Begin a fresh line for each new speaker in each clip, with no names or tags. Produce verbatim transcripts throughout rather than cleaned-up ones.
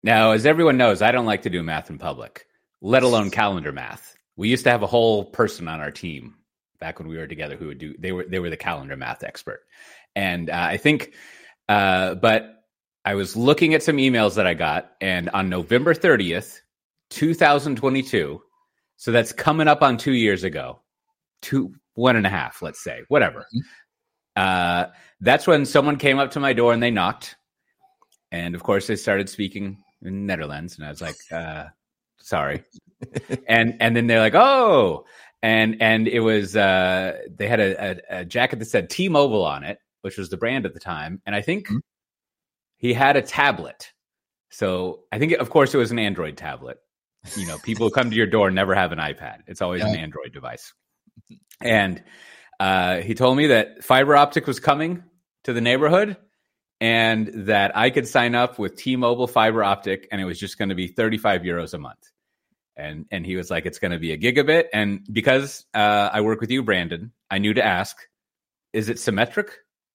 Now, as everyone knows, I don't like to do math in public, let alone calendar math. We used to have a whole person on our team back when we were together who would do, they were, they were the calendar math expert. And uh, I think, uh, but I was looking at some emails that I got, and on November thirtieth, twenty twenty-two, so that's coming up on two years ago, two, one and a half, let's say, whatever. Uh, that's when someone came up to my door and they knocked. And of course they started speaking in Netherlands, and I was like, uh, sorry. and, and then they're like, oh, and, and it was, uh, they had a, a, a jacket that said T-Mobile on it, which was the brand at the time. And I think mm-hmm. he had a tablet. So I think, of course, it was an Android tablet. You know, people who come to your door never have an iPad. It's always yeah. an Android device. And uh, he told me that fiber optic was coming to the neighborhood, and that I could sign up with T-Mobile fiber optic, and it was just going to be thirty-five euros a month. And and he was like, it's going to be a gigabit. And because uh, I work with you, Brandon, I knew to ask, is it symmetric?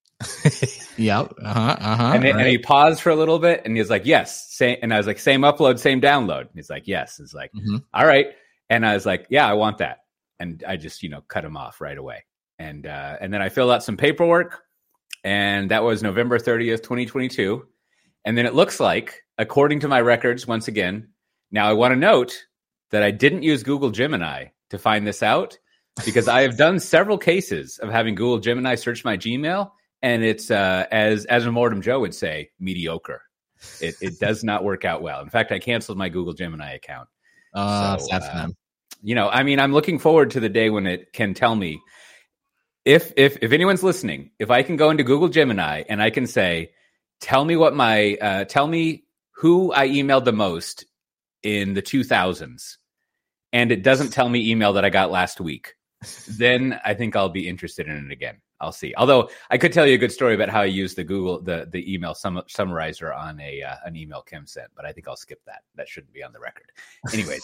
Yep. Uh-huh. Uh-huh.
And,
right.
and he paused for a little bit, and he was like, yes. Same, and I was like, same upload, same download. And he's like, yes. It's like, mm-hmm. all right. And I was like, yeah, I want that. And I just, you know, cut him off right away. And uh, and then I filled out some paperwork, and that was November thirtieth, twenty twenty-two. And then it looks like, according to my records, once again, now I want to note that I didn't use Google Gemini to find this out, because I have done several cases of having Google Gemini search my Gmail, and it's, uh, as as a Mortem Joe would say, mediocre. It it does not work out well. In fact, I canceled my Google Gemini account.
Uh, so, that's uh,
you know, I mean, I'm looking forward to the day when it can tell me, if if if anyone's listening, if I can go into Google Gemini and I can say, tell me what my, uh, tell me who I emailed the most in the two thousands, and it doesn't tell me email that I got last week, then I think I'll be interested in it again. I'll see. Although I could tell you a good story about how I used the Google, the, the email sum, summarizer on a uh, an email Kim sent, but I think I'll skip that. That shouldn't be on the record. Anyways,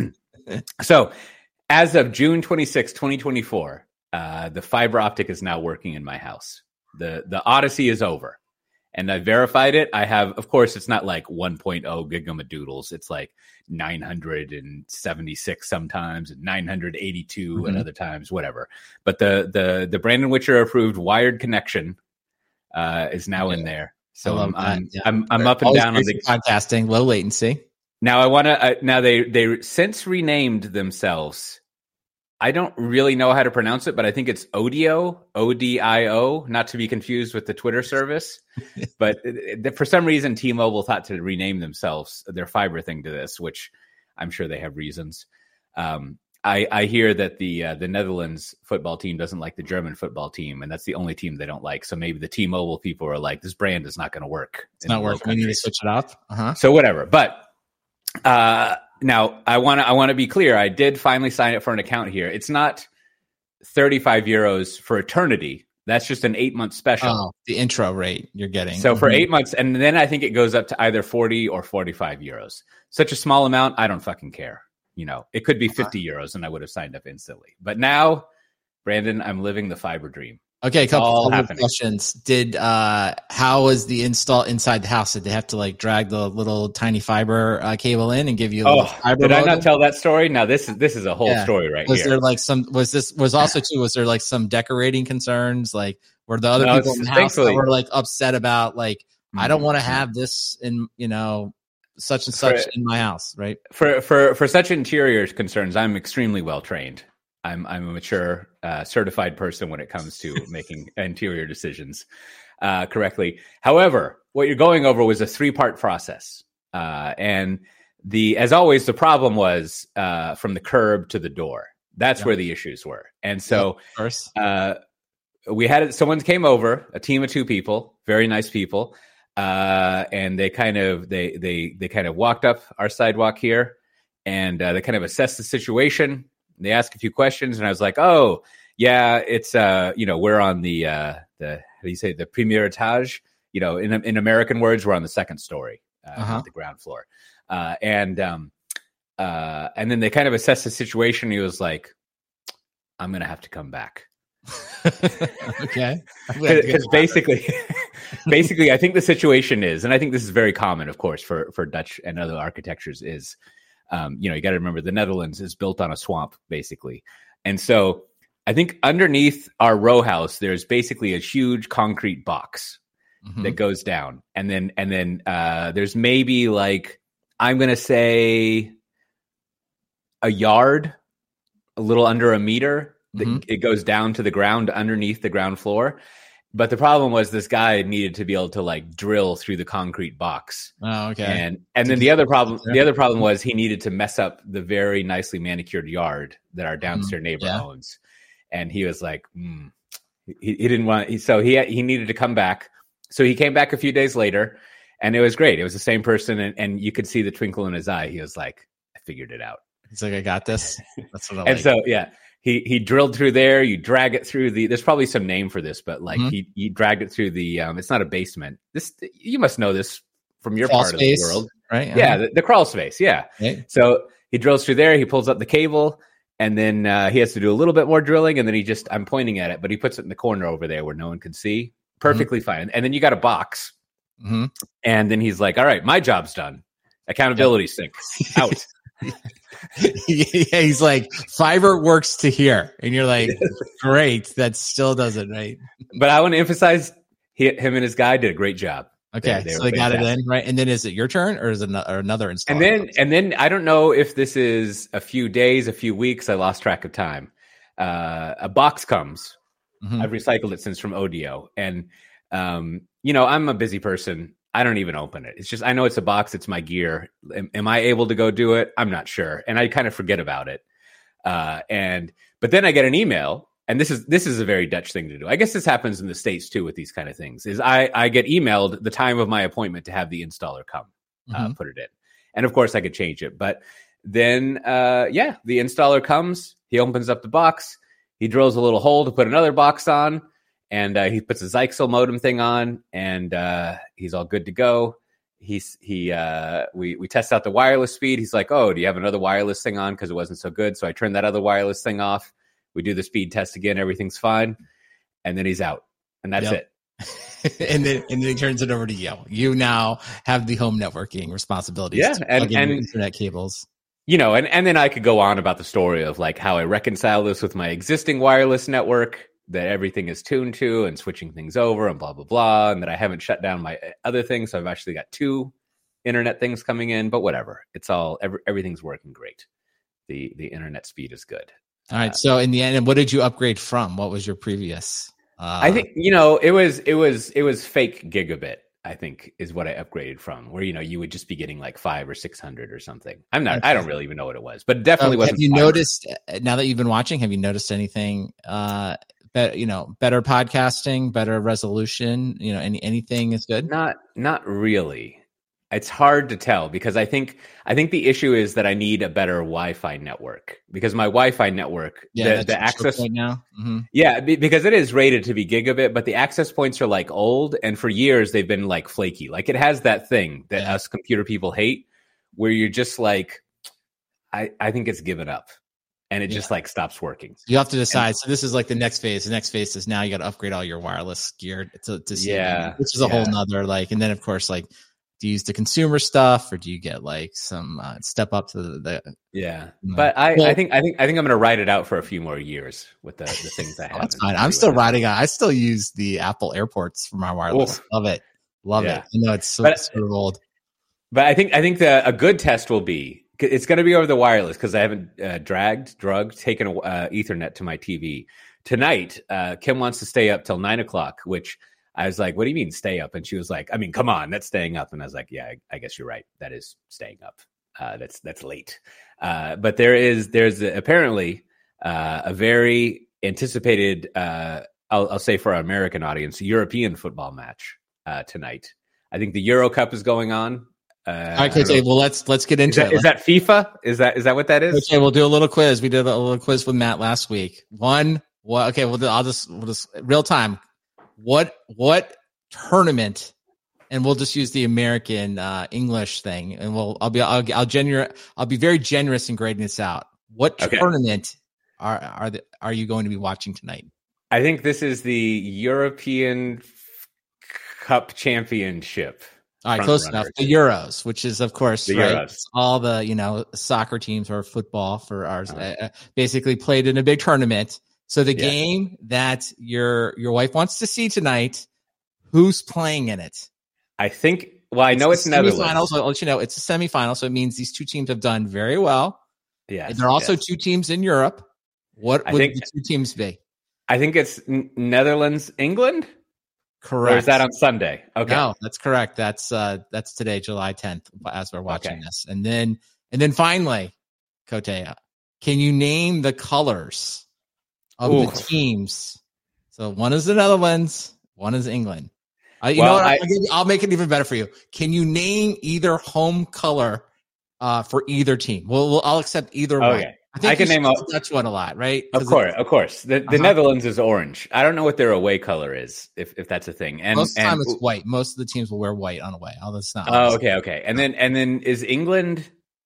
so as of June twenty-sixth, twenty twenty-four, uh, the fiber optic is now working in my house. The the Odyssey is over. And I verified it. I have, of course, it's not like one point oh gigamadoodles. It's like nine hundred seventy-six sometimes, and nine hundred eighty-two mm-hmm. at other times, whatever. But the the the Brandon Witcher approved wired connection uh, is now yeah. in there. So I'm I'm, yeah. I'm I'm up and
Always
down on the
podcasting, low latency.
Now I want to. Uh, now they they since renamed themselves. I don't really know how to pronounce it, but I think it's Odio, O D I O, not to be confused with the Twitter service. But for some reason, T-Mobile thought to rename themselves, their fiber thing, to this, which I'm sure they have reasons. Um, I, I hear that the uh, the Netherlands football team doesn't like the German football team, and that's the only team they don't like. So maybe the T-Mobile people are like, this brand is not going to work.
It's not working. We need to switch it up. Uh-huh.
So whatever. But uh now, I want to I want to be clear. I did finally sign up for an account here. It's not thirty-five euros for eternity. That's just an eight-month special.
Oh, the intro rate you're getting.
So
mm-hmm.
for eight months, and then I think it goes up to either forty or forty-five euros. Such a small amount, I don't fucking care. You know, it could be fifty uh-huh. euros, and I would have signed up instantly. But now, Brandon, I'm living the fiber dream.
Okay, a couple of questions. Did uh, how was the install inside the house? Did they have to like drag the little tiny fiber uh, cable in and give you? A
oh,
fiber
did
modem?
I not tell that story? Now this is this is a whole yeah. story right
was
here.
Was there like some? Was this was also too? Was there like some decorating concerns? Like were the other
no,
people in the house that were like upset about like mm-hmm. I don't want to have this in you know such and such for, in my house, right?
For for for such interior concerns, I'm extremely well trained. I'm I'm a mature, uh, certified person when it comes to making interior decisions uh, correctly. However, what you're going over was a three-part process, uh, and the as always, the problem was uh, from the curb to the door. That's yeah. where the issues were, and so
yeah,
uh, we had someone came over, a team of two people, very nice people, uh, and they kind of they they they kind of walked up our sidewalk here, and uh, they kind of assessed the situation. They asked a few questions, and I was like, "Oh, yeah, it's uh, you know, we're on the uh, the how do you say the premier etage? You know, in in American words, we're on the second story, uh, uh-huh. on the ground floor." Uh, and um, uh, and then they kind of assessed the situation. He was like, "I'm gonna have to come back."
Okay.
Because basically, basically, I think the situation is, and I think this is very common, of course, for, for Dutch and other architectures is, um, you know, you got to remember the Netherlands is built on a swamp, basically. And so I think underneath our row house, there's basically a huge concrete box mm-hmm. that goes down. And then, and then uh, there's maybe like, I'm going to say a yard, a little under a meter. Mm-hmm. It goes down to the ground underneath the ground floor. But the problem was this guy needed to be able to like drill through the concrete box.
Oh, okay.
And and then the other problem the other problem was he needed to mess up the very nicely manicured yard that our downstairs mm-hmm. neighbor yeah. owns. And he was like, mm. he, he didn't want he, so he he needed to come back. So he came back a few days later and it was great. It was the same person and, and you could see the twinkle in his eye. He was like, I figured it out.
He's like, I got this. That's what I like.
And so yeah. He he drilled through there. You drag it through the. There's probably some name for this, but like mm-hmm. he he dragged it through the. Um, it's not a basement. This you must know this from your crawl part space, of the world,
right?
Uh-huh. Yeah, the, the crawl space. Yeah. Okay. So he drills through there. He pulls up the cable, and then uh, he has to do a little bit more drilling, and then he just. I'm pointing at it, but he puts it in the corner over there where no one can see. Perfectly mm-hmm. fine. And then you got a box, mm-hmm. and then he's like, "All right, my job's done. Accountability sync out."
Yeah, he's like, fiber works to here, and you're like, great, that still doesn't, right?
But I want to emphasize, he, him and his guy did a great job.
Okay, they, they so they got fantastic. It in, right? And then is it your turn, or is it another, or another installer?
And then, and then I don't know if this is a few days, a few weeks. I lost track of time. Uh, a box comes. Mm-hmm. I've recycled it since from Odeo, and um, you know, I'm a busy person. I don't even open it. It's just, I know it's a box. It's my gear. Am, am I able to go do it? I'm not sure. And I kind of forget about it. Uh, and, but then I get an email and this is, this is a very Dutch thing to do. I guess this happens in the States too, with these kind of things is I, I get emailed the time of my appointment to have the installer come, uh, mm-hmm. put it in. And of course I could change it, but then, uh, yeah, the installer comes, he opens up the box, he drills a little hole to put another box on. And uh, he puts a Zyxel modem thing on, and uh, he's all good to go. He's he uh, we we test out the wireless speed. He's like, "Oh, do you have another wireless thing on? Because it wasn't so good." So I turned that other wireless thing off. We do the speed test again. Everything's fine, and then he's out, and that's yep.
it. and then and then he turns it over to you. You now have the home networking responsibilities.
Yeah,
to
and,
plug in
and
your internet cables.
You know, and and then I could go on about the story of like how I reconcile this with my existing wireless network that everything is tuned to and switching things over and blah, blah, blah. And that I haven't shut down my other things. So I've actually got two internet things coming in, but whatever. It's all, every, everything's working great. The, the internet speed is good.
All right. Uh, so in the end, and what did you upgrade from? What was your previous?
Uh, I think, you know, it was, it was, it was fake gigabit, I think is what I upgraded from where, you know, you would just be getting like five or six hundred or something. I'm not, okay. I don't really even know what it was, but it definitely um, wasn't.
Have you
fiber.
noticed now that you've been watching, have you noticed anything, uh, Better, you know, better podcasting, better resolution, you know, any anything is good?
Not not really. It's hard to tell because I think I think the issue is that I need a better Wi-Fi network because my Wi-Fi network,
yeah,
the, the access
point now. Mm-hmm.
Yeah, because it is rated to be gigabit, but the access points are like old, and for years they've been like flaky. Like it has that thing that yeah. us computer people hate, where you're just like, I I think it's given up. And it yeah. just like stops working.
You have to decide. And, so this is like the next phase. The next phase is now you got to upgrade all your wireless gear to, to see,
yeah,
which is a yeah. whole nother like. And then of course, like, do you use the consumer stuff or do you get like some uh, step up to the? the
yeah, you know. But I, well, I think I think I think I'm going to ride it out for a few more years with the, the things I have.
That's fine. I'm still riding out. I still use the Apple AirPorts for my wireless. Oof. Love it, love yeah. it. I know it's so, but, sort of old.
But I think I think the a good test will be. It's going to be over the wireless because I haven't uh, dragged, drugged, taken uh, Ethernet to my T V. Tonight, uh, Kim wants to stay up till nine o'clock, which I was like, what do you mean stay up? And she was like, I mean, come on, that's staying up. And I was like, yeah, I, I guess you're right. That is staying up. Uh, that's that's late. Uh, but there is there's a, apparently uh, a very anticipated, uh, I'll, I'll say for our American audience, European football match uh, tonight. I think the Euro Cup is going on. Uh,
All right, Coach A, well, let's let's get into
is that,
it.
Is that FIFA? Is that is that what that is?
Okay, we'll do a little quiz. We did a little quiz with Matt last week. One, what? Okay, well, I'll just we'll just real time. What what tournament? And we'll just use the American uh, English thing, and we'll I'll be I'll I'll genuine I'll be very generous in grading this out. What okay. tournament are are the, are you going to be watching tonight?
I think this is the European Cup Championship.
All right, close enough. The Euros, which is, of course,
the
right,
Euros.
all the, you know, soccer teams or football for ours, uh, uh, basically played in a big tournament. So the yeah. game that your your wife wants to see tonight, who's playing in it?
I think, well, I know it's, it's Netherlands.
So I'll let you know, it's a semifinal, so it means these two teams have done very well.
Yeah,
there are also
yes.
two teams in Europe. What
I
would
think,
the two teams be?
I think it's Netherlands, England.
Correct.
Or is that on Sunday? Okay.
No, that's correct. That's uh that's today, July tenth, as we're watching
okay.
this. And then and then finally, Cote, can you name the colors of Ooh. the teams? So one is the Netherlands, one is England. Uh, you well, know what? I, I'll, you, I'll make it even better for you. Can you name either home color uh for either team? We'll, we'll I'll accept either
okay.
one. I think
I can name a
Dutch one a lot, right?
Of course, of course. The, the uh-huh. Netherlands is orange. I don't know what their away color is, if, if that's a thing. And
most of the time
and,
it's white. Most of the teams will wear white on away. Although it's not.
Oh, okay, okay. And then and then is England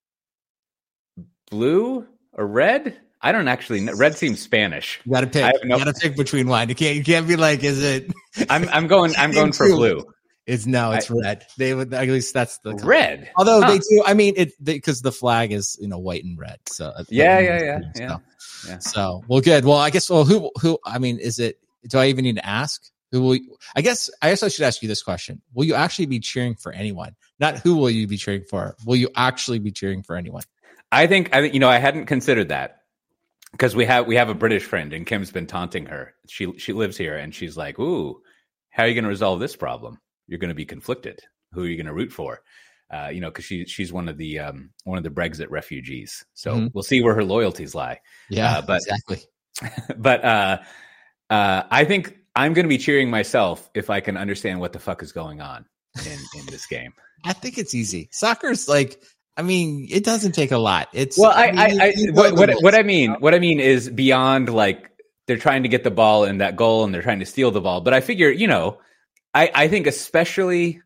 blue or red? I don't actually know. Red seems Spanish.
You got to pick. No, you got to pick between one. You can't. You can't be like, is it?
I'm I'm going. I'm going for blue.
It's no, it's I, red. They would at least that's the color.
Red.
Although huh. they do, I mean, it because the flag is you know white and red. So
yeah, yeah, yeah,
so,
yeah, yeah.
So well, good. Well, I guess. Well, who who? I mean, is it? Do I even need to ask? Who will? You, I guess. I guess I should ask you this question: will you actually be cheering for anyone? Not who will you be cheering for? Will you actually be cheering for anyone?
I think. I think you know. I hadn't considered that because we have we have a British friend, and Kim's been taunting her. She she lives here, and she's like, "Ooh, how are you going to resolve this problem? You're going to be conflicted. Who are you going to root for?" Uh, you know, because she she's one of the um, one of the Brexit refugees. So mm-hmm. we'll see where her loyalties lie.
Yeah,
uh, but,
exactly.
But uh, uh, I think I'm going to be cheering myself if I can understand what the fuck is going on in, in this game.
I think it's easy. Soccer's like, I mean, it doesn't take a lot. It's
well, I,
I, mean,
I, I what what, what I mean, what I mean is beyond like they're trying to get the ball in that goal and they're trying to steal the ball. But I figure, you know. I, I think especially,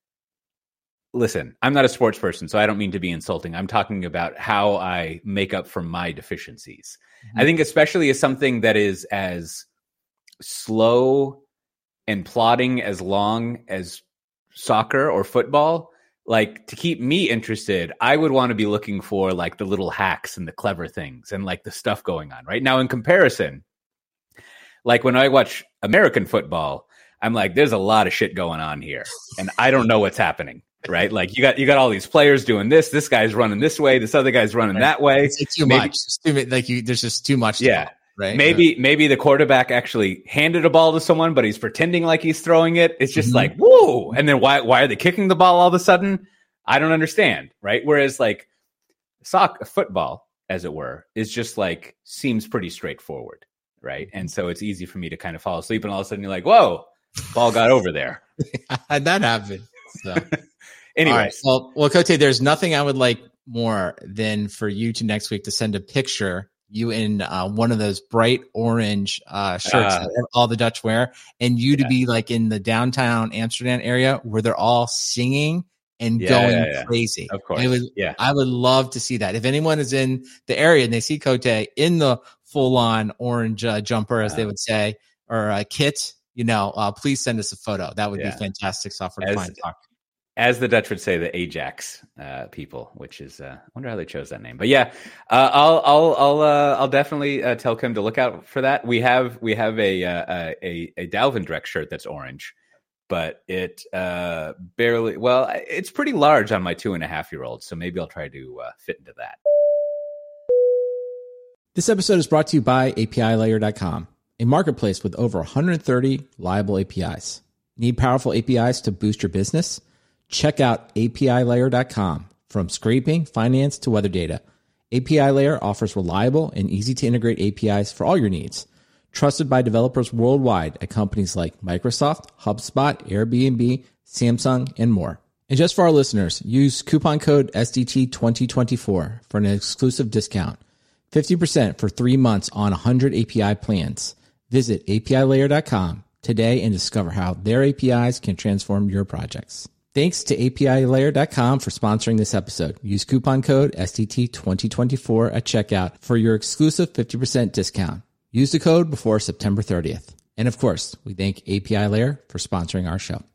listen, I'm not a sports person, so I don't mean to be insulting. I'm talking about how I make up for my deficiencies. Mm-hmm. I think especially as something that is as slow and plodding as long as soccer or football, like to keep me interested, I would want to be looking for like the little hacks and the clever things and like the stuff going on right now in comparison. Like when I watch American football, I'm like, there's a lot of shit going on here, and I don't know what's happening. Right? Like you got you got all these players doing this. This guy's running this way. This other guy's running that way.
It's, it's too maybe, much. It's too, like you, there's just too much. To
yeah.
Go, right.
Maybe right. maybe the quarterback actually handed a ball to someone, but he's pretending like he's throwing it. It's just mm-hmm. like whoa. And then why why are they kicking the ball all of a sudden? I don't understand. Right? Whereas like soccer, football, as it were, is just like seems pretty straightforward. Right? And so it's easy for me to kind of fall asleep, and all of a sudden you're like, whoa. Ball got over there.
That happened. So,
anyway,
right. well, well, Cote, there's nothing I would like more than for you to next week to send a picture, you in uh, one of those bright orange uh, shirts uh, that all the Dutch wear, and you yeah. to be like in the downtown Amsterdam area where they're all singing and
yeah,
going
yeah, yeah.
crazy.
Of course,
I would,
yeah,
I would love to see that. If anyone is in the area and they see Cote in the full-on orange uh, jumper, as uh, they would say, or a kit. You know, uh, please send us a photo. That would yeah. be fantastic. Software to find talk.
As the Dutch would say, the Ajax uh, people, which is, uh, I wonder how they chose that name. But yeah, uh, I'll, I'll, I'll, uh, I'll definitely uh, tell Kim to look out for that. We have, we have a, uh, a, a Dalvin Dreck shirt that's orange, but it uh, barely. Well, it's pretty large on my two and a half year old, so maybe I'll try to uh, fit into that.
This episode is brought to you by A P I Layer dot com. A marketplace with over one hundred thirty liable A P Is. Need powerful A P Is to boost your business? Check out A P I Layer dot com. From scraping, finance, to weather data, A P I Layer offers reliable and easy-to-integrate A P Is for all your needs. Trusted by developers worldwide at companies like Microsoft, HubSpot, Airbnb, Samsung, and more. And just for our listeners, use coupon code S D T twenty twenty-four for an exclusive discount. fifty percent for three months on one hundred A P I plans. Visit A P I Layer dot com today and discover how their A P Is can transform your projects. Thanks to A P I Layer dot com for sponsoring this episode. Use coupon code S T T twenty twenty-four at checkout for your exclusive fifty percent discount. Use the code before September thirtieth. And of course, we thank A P I Layer for sponsoring our show.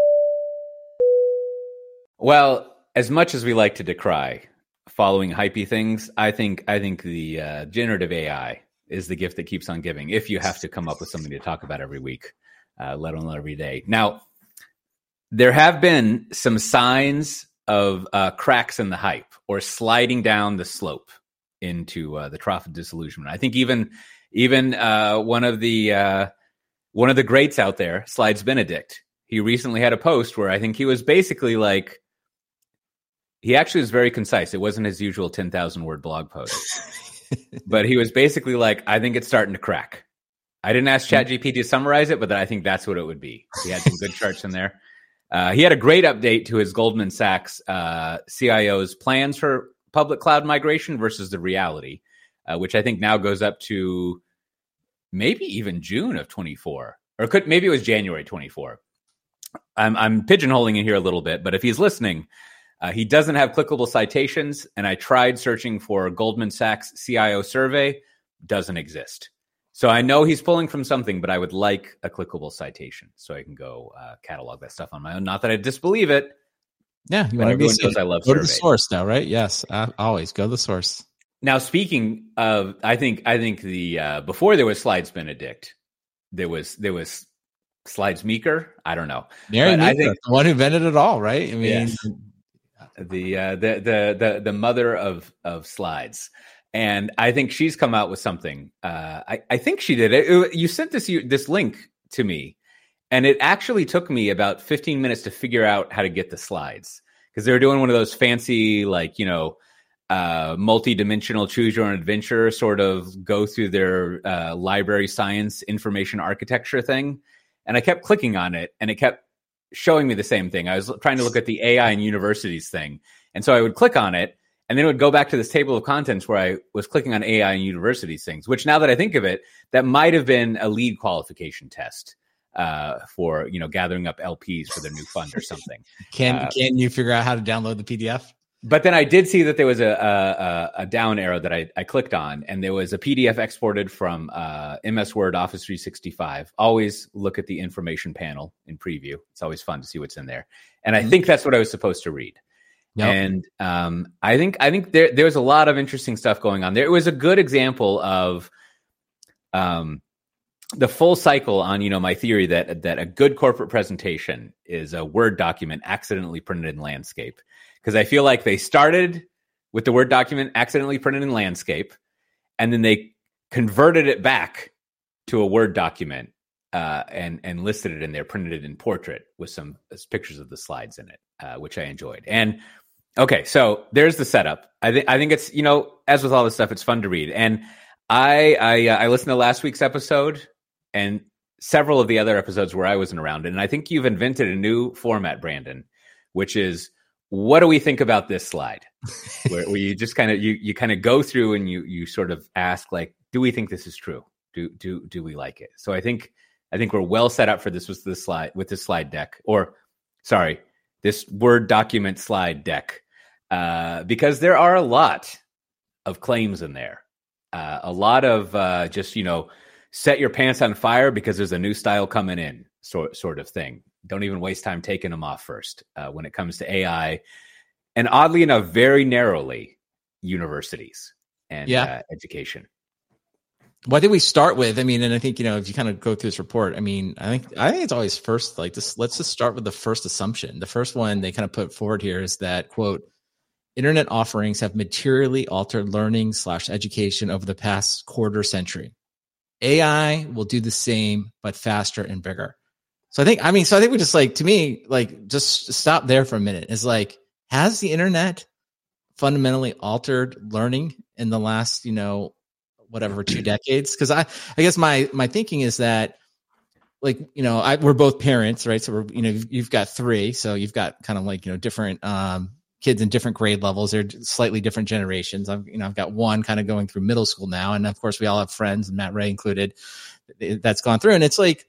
Well, as much as we like to decry following hypey things, I think I think the uh, generative A I is the gift that keeps on giving. If you have to come up with something to talk about every week, uh, let alone every day. Now, there have been some signs of uh, cracks in the hype or sliding down the slope into uh, the trough of disillusionment. I think even even uh, one of the uh, one of the greats out there, Slides Benedict, he recently had a post where I think he was basically like, he actually was very concise. It wasn't his usual ten thousand word blog post, but he was basically like, I think it's starting to crack. I didn't ask ChatGPT to summarize it, but I think that's what it would be. He had some good charts in there. Uh, he had a great update to his Goldman Sachs uh, C I O's plans for public cloud migration versus the reality, uh, which I think now goes up to maybe even June of twenty-four, or could maybe it was January twenty-four. I'm, I'm pigeonholing it here a little bit, but if he's listening, uh, he doesn't have clickable citations, and I tried searching for Goldman Sachs C I O survey, doesn't exist. So I know he's pulling from something, but I would like a clickable citation so I can go uh, catalog that stuff on my own. Not that I disbelieve it.
Yeah, you want to be
knows I love
go
surveys.
To the source now, right? Yes, uh, always go to the source.
Now, speaking of, I think I think the uh, before there was Slides Benedict, there was there was Slides Meeker. I don't know.
Mary Meeker, I think, the one who invented it all, right? I mean,
yes. the, uh, the the the the mother of of slides. And I think she's come out with something. Uh, I, I think she did it. it. You sent this this link to me, and it actually took me about fifteen minutes to figure out how to get the slides, because they were doing one of those fancy, like, you know, uh, multi-dimensional choose your own adventure sort of go through their uh, library science information architecture thing. And I kept clicking on it, and it kept showing me the same thing. I was trying to look at the A I and universities thing. And so I would click on it, and then it would go back to this table of contents where I was clicking on A I and universities things, which now that I think of it, that might have been a lead qualification test uh, for, you know, gathering up L Ps for their new fund or something.
Can
uh,
can you figure out how to download the P D F?
But then I did see that there was a, a, a down arrow that I, I clicked on, and there was a P D F exported from uh, M S Word Office three sixty-five. Always look at the information panel in preview. It's always fun to see what's in there. And I mm-hmm. think that's what I was supposed to read. Yep. And um, I think I think there there's a lot of interesting stuff going on there. It was a good example of um, the full cycle on, you know, my theory that that a good corporate presentation is a Word document accidentally printed in landscape. Because I feel like they started with the Word document accidentally printed in landscape, and then they converted it back to a Word document uh, and and listed it in there, printed it in portrait with some pictures of the slides in it, uh, which I enjoyed. And okay, so there's the setup. I think I think it's, you know, as with all this stuff, it's fun to read. And I I, uh, I listened to last week's episode and several of the other episodes where I wasn't around, and I think you've invented a new format, Brandon, which is, what do we think about this slide? where, where you just kind of you you kind of go through and you you sort of ask, like, do we think this is true? Do do do we like it? So I think I think we're well set up for this with this slide with this slide deck, or sorry, this Word document slide deck, uh, because there are a lot of claims in there, uh, a lot of uh, just, you know, set your pants on fire because there's a new style coming in, sort sort of thing. Don't even waste time taking them off first uh, when it comes to A I. And oddly enough, very narrowly, universities and yeah. uh, education.
Well, I think we start with, I mean, and I think, you know, if you kind of go through this report, I mean, I think I think it's always first, like this, let's just start with the first assumption. The first one they kind of put forward here is that, quote, internet offerings have materially altered learning slash education over the past quarter century. A I will do the same, but faster and bigger. So I think, I mean, so I think we just like, to me, like, just stop there for a minute. It's like, has the internet fundamentally altered learning in the last, you know, whatever, two decades? Because I, I guess my my thinking is that, like, you know, I, we're both parents, right? So we're, you know, you've, you've got three, so you've got kind of like, you know, different um, kids in different grade levels. They're slightly different generations. I've, you know, I've got one kind of going through middle school now, and of course, we all have friends, and Matt Ray included, that's gone through, and it's like,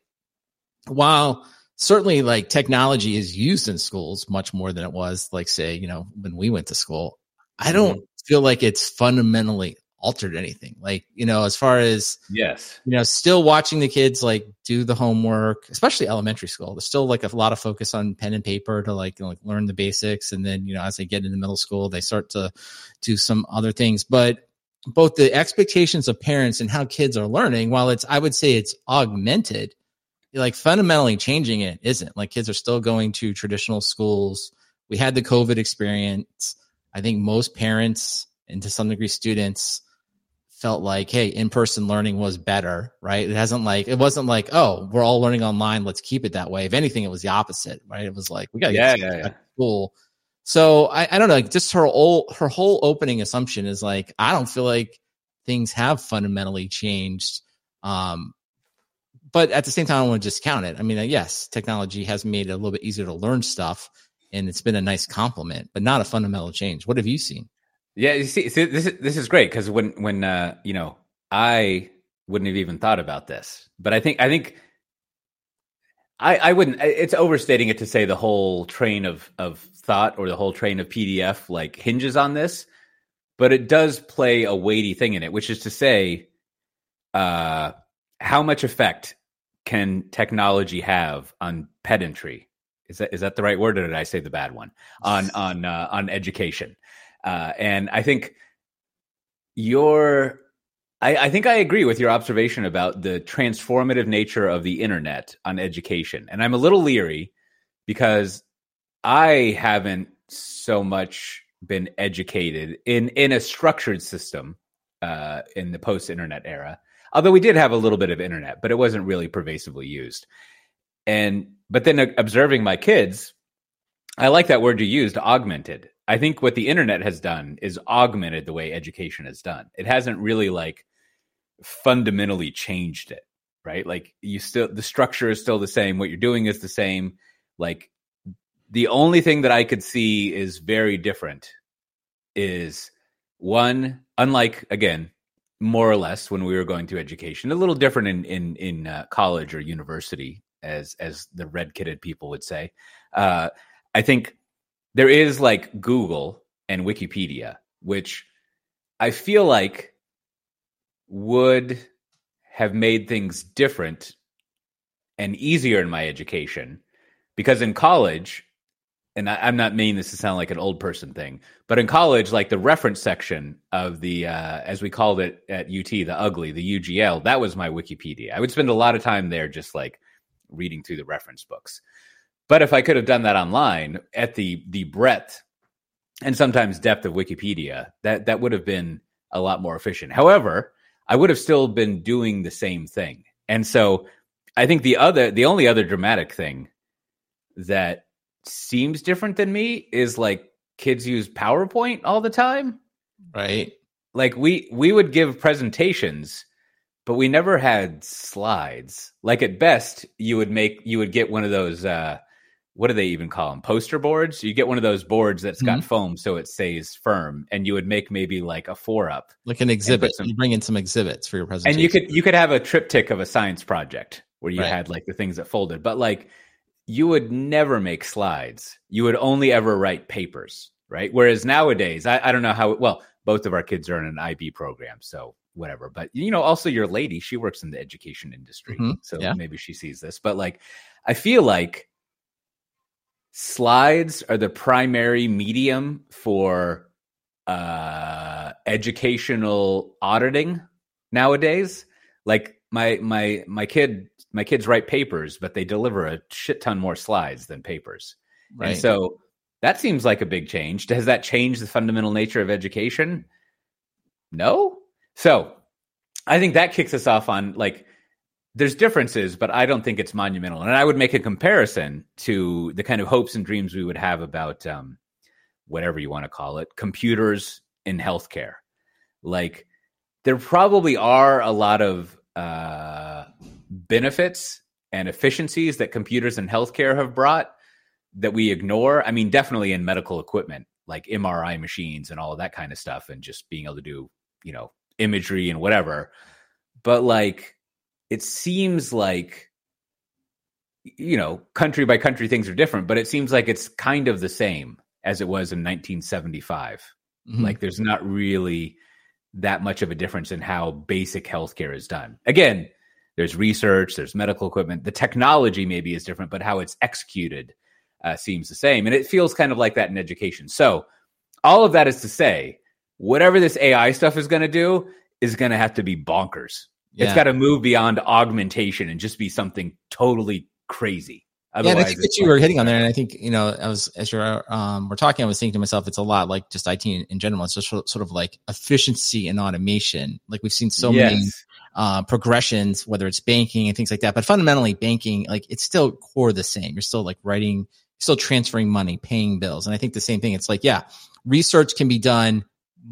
while certainly like technology is used in schools much more than it was, like, say, you know, when we went to school, I don't feel like it's fundamentally altered anything. Like, you know, as far as,
yes,
you know, still watching the kids like do the homework, especially elementary school. There's still like a lot of focus on pen and paper to like, you know, like learn the basics. And then, you know, as they get into middle school, they start to do some other things. But both the expectations of parents and how kids are learning, while it's, I would say it's augmented, like fundamentally changing it isn't. Like kids are still going to traditional schools. We had the COVID experience. I think most parents and to some degree students felt like, hey, in-person learning was better, right? It hasn't like, it wasn't like, oh, we're all learning online, let's keep it that way. If anything, it was the opposite, right? It was like, we got to
yeah,
get
yeah, yeah.
to school. So I, I don't know, like just her whole, her whole opening assumption is like, I don't feel like things have fundamentally changed. Um, but at the same time, I don't want to discount it. I mean, yes, technology has made it a little bit easier to learn stuff, and it's been a nice compliment, but not a fundamental change. What have you seen?
Yeah, you see, see this is this is great because when when uh, you know, I wouldn't have even thought about this, but I think I think I I wouldn't. It's overstating it to say the whole train of of thought or the whole train of P D F like hinges on this, but it does play a weighty thing in it, which is to say, uh, how much effect can technology have on pedantry? Is that is that the right word, or did I say the bad one? On on uh, on education. Uh, and I think your, I, I think I agree with your observation about the transformative nature of the internet on education. And I'm a little leery because I haven't so much been educated in, in a structured system uh, in the post-internet era. Although we did have a little bit of internet, but it wasn't really pervasively used. And, but then uh, observing my kids, I like that word you used, augmented. I think what the internet has done is augmented the way education is done. It hasn't really like fundamentally changed it, right? Like you still, the structure is still the same. What you're doing is the same. Like the only thing that I could see is very different is one, unlike again, more or less when we were going through education, a little different in, in, in uh, college or university, as, as the red-kitted people would say. Uh, I think there is like Google and Wikipedia, which I feel like would have made things different and easier in my education. Because in college, and I, I'm not meaning this to sound like an old person thing, but in college, like the reference section of the, uh, as we called it at U T, the ugly, the U G L, that was my Wikipedia. I would spend a lot of time there just like reading through the reference books. But if I could have done that online at the the breadth and sometimes depth of Wikipedia, that, that would have been a lot more efficient. However, I would have still been doing the same thing. And so I think the other, the only other dramatic thing that seems different than me is like kids use PowerPoint all the time.
Right.
Like we, we would give presentations, but we never had slides. Like at best you would make, you would get one of those, uh, what do they even call them? Poster boards. You get one of those boards that's got mm-hmm. foam so it stays firm, and you would make maybe like a four up,
like an exhibit. Some, you bring in some exhibits for your presentation,
and you could you could have a triptych of a science project where you right. had like the things that folded. But like you would never make slides. You would only ever write papers, right? Whereas nowadays, I, I don't know how. Well, both of our kids are in an I B program, so whatever. But you know, also your lady, she works in the education industry, mm-hmm. so yeah. maybe she sees this. But like, I feel like slides are the primary medium for uh, educational auditing nowadays. Like my my my kid my kids write papers, but they deliver a shit ton more slides than papers. Right. And so that seems like a big change. Has that changed the fundamental nature of education? No. So I think that kicks us off on like, there's differences, but I don't think it's monumental. And I would make a comparison to the kind of hopes and dreams we would have about um, whatever you want to call it, computers in healthcare. Like there probably are a lot of uh, benefits and efficiencies that computers in healthcare have brought that we ignore. I mean, definitely in medical equipment, like M R I machines and all of that kind of stuff, and just being able to do, you know, imagery and whatever. But like, it seems like, you know, country by country, things are different, but it seems like it's kind of the same as it was in nineteen seventy-five. Mm-hmm. Like there's not really that much of a difference in how basic healthcare is done. Again, there's research, there's medical equipment. The technology maybe is different, but how it's executed uh, seems the same. And it feels kind of like that in education. So all of that is to say, whatever this A I stuff is going to do is going to have to be bonkers. Yeah. It's got to move beyond augmentation and just be something totally crazy.
Otherwise, yeah, and I think that you were hitting on there, and I think, you know, I was as you're um, we're talking, I was thinking to myself, it's a lot like just I T in, in general. It's just sort of like efficiency and automation. Like we've seen so yes. many uh, progressions, whether it's banking and things like that. But fundamentally, banking, like it's still core the same. You're still like writing, still transferring money, paying bills, and I think the same thing. It's like, yeah, research can be done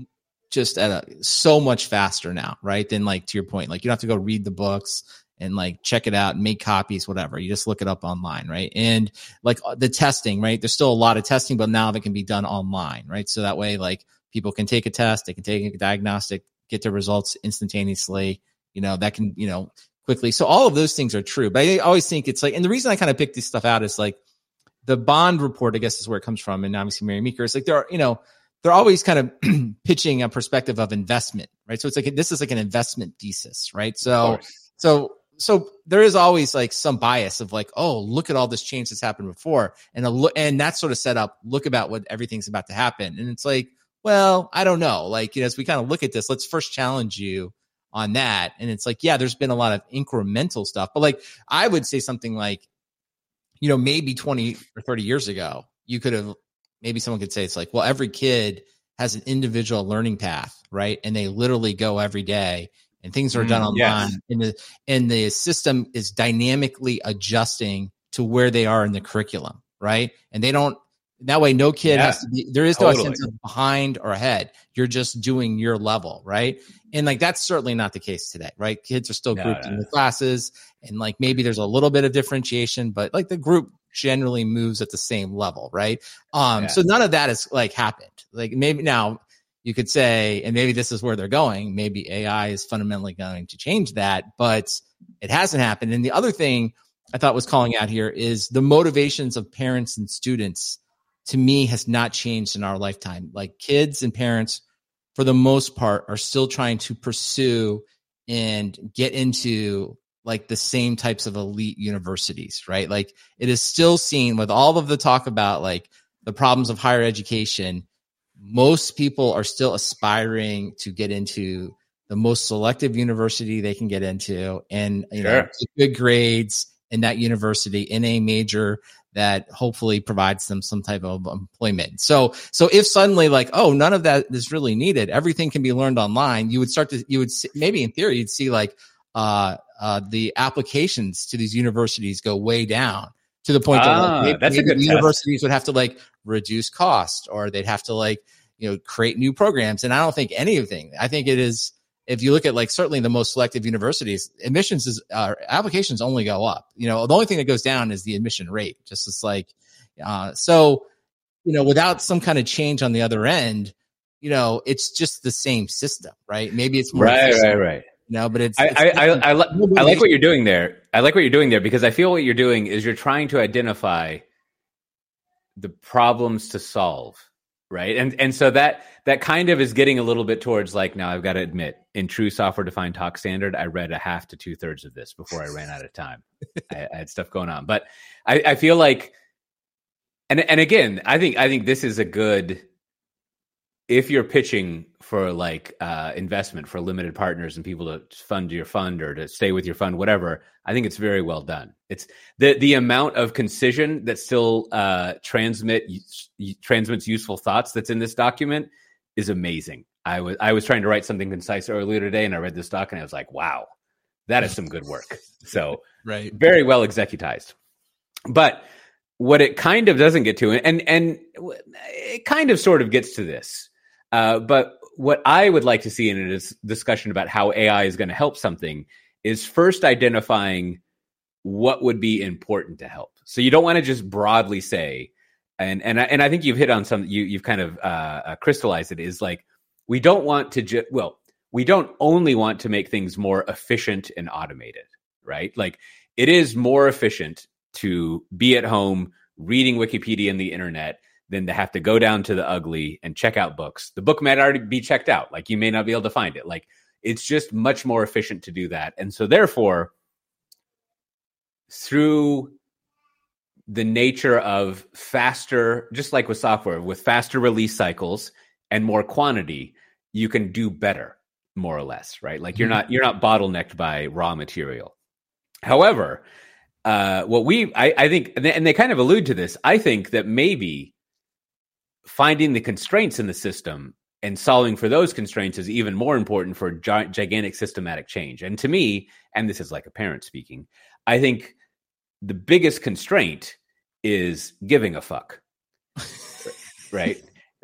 just at a, so much faster now, right? Than like to your point, like you don't have to go read the books and like check it out and make copies, whatever. You just look it up online, right? And like the testing, right? There's still a lot of testing, but now that can be done online, right? So that way, like people can take a test, they can take a diagnostic, get their results instantaneously, you know, that can, you know, quickly. So all of those things are true, but I always think it's like, and the reason I kind of pick this stuff out is like the Bond report, I guess is where it comes from. And obviously Mary Meeker is like, there are, you know, they're always kind of pitching a perspective of investment, right? So it's like, this is like an investment thesis, right? So, so, So there is always like some bias of like, oh, look at all this change that's happened before. And a look, and that sort of set up, look about what everything's about to happen. And it's like, well, I don't know. Like, you know, as we kind of look at this, let's first challenge you on that. And it's like, yeah, there's been a lot of incremental stuff, but like, I would say something like, you know, maybe twenty or thirty years ago, you could have, maybe someone could say it's like, well, every kid has an individual learning path, right? And they literally go every day. And things are done mm, online, yes. and the and the system is dynamically adjusting to where they are in the curriculum, right? And they don't. That way, no kid yeah, has to be. There is totally. no sense of behind or ahead. You're just doing your level, right? And like that's certainly not the case today, right? Kids are still no, grouped no, in the classes, and like maybe there's a little bit of differentiation, but like the group generally moves at the same level, right? Um, yeah. So none of that has like happened. Like maybe now. You could say, and maybe this is where they're going, maybe A I is fundamentally going to change that, but it hasn't happened. And the other thing I thought was calling out here is the motivations of parents and students, to me, has not changed in our lifetime. Like kids and parents, for the most part, are still trying to pursue and get into like the same types of elite universities, right? Like it is still seen with all of the talk about like the problems of higher education. Most people are still aspiring to get into the most selective university they can get into and, you sure. know, good grades in that university in a major that hopefully provides them some type of employment. So, so if suddenly like, oh, none of that is really needed, everything can be learned online, you would start to, you would see, maybe in theory, you'd see like, uh, uh, the applications to these universities go way down. To the point
ah,
that like,
maybe,
maybe
the
universities
test.
would have to like reduce cost, or they'd have to like, you know, create new programs. And I don't think anything, I think it is, if you look at like certainly the most selective universities, admissions is, uh, applications only go up. You know, the only thing that goes down is the admission rate. Just as like, uh, so, you know, without some kind of change on the other end, you know, it's just the same system, right? Maybe it's more
right, right, right.
No, but it's.
I
it's
I, I, I, li- I like what you're doing there. I like what you're doing there because I feel what you're doing is you're trying to identify the problems to solve, right? And and so that that kind of is getting a little bit towards like, now I've got to admit, in true software defined talk standard, I read a half to two thirds of this before I ran out of time. I, I had stuff going on, but I, I feel like, and and again, I think I think this is a good. If you're pitching for like uh, investment for limited partners and people to fund your fund or to stay with your fund, whatever, I think it's very well done. It's the the amount of concision that still uh, transmit transmits useful thoughts that's in this document is amazing. I was I was trying to write something concise earlier today, and I read this doc, and I was like, wow, that is some good work. So
right,
very well executized. But what it kind of doesn't get to, and and it kind of sort of gets to this. Uh, but what I would like to see in a discussion about how A I is going to help something is first identifying what would be important to help. So you don't want to just broadly say, and and I, and I think you've hit on some, you you've kind of uh, uh, crystallized it, is like we don't want to just well, we don't only want to make things more efficient and automated, right? Like it is more efficient to be at home reading Wikipedia and the internet than to have to go down to the ugly and check out books. The book might already be checked out. Like, you may not be able to find it. Like, it's just much more efficient to do that. And so therefore, through the nature of faster, just like with software, with faster release cycles and more quantity, you can do better, more or less, right? Like, you're not, you're not bottlenecked by raw material. However, uh, what we, I, I think, and they, and they kind of allude to this, I think that maybe finding the constraints in the system and solving for those constraints is even more important for gi- gigantic systematic change. And to me, and this is like a parent speaking, I think the biggest constraint is giving a fuck, right?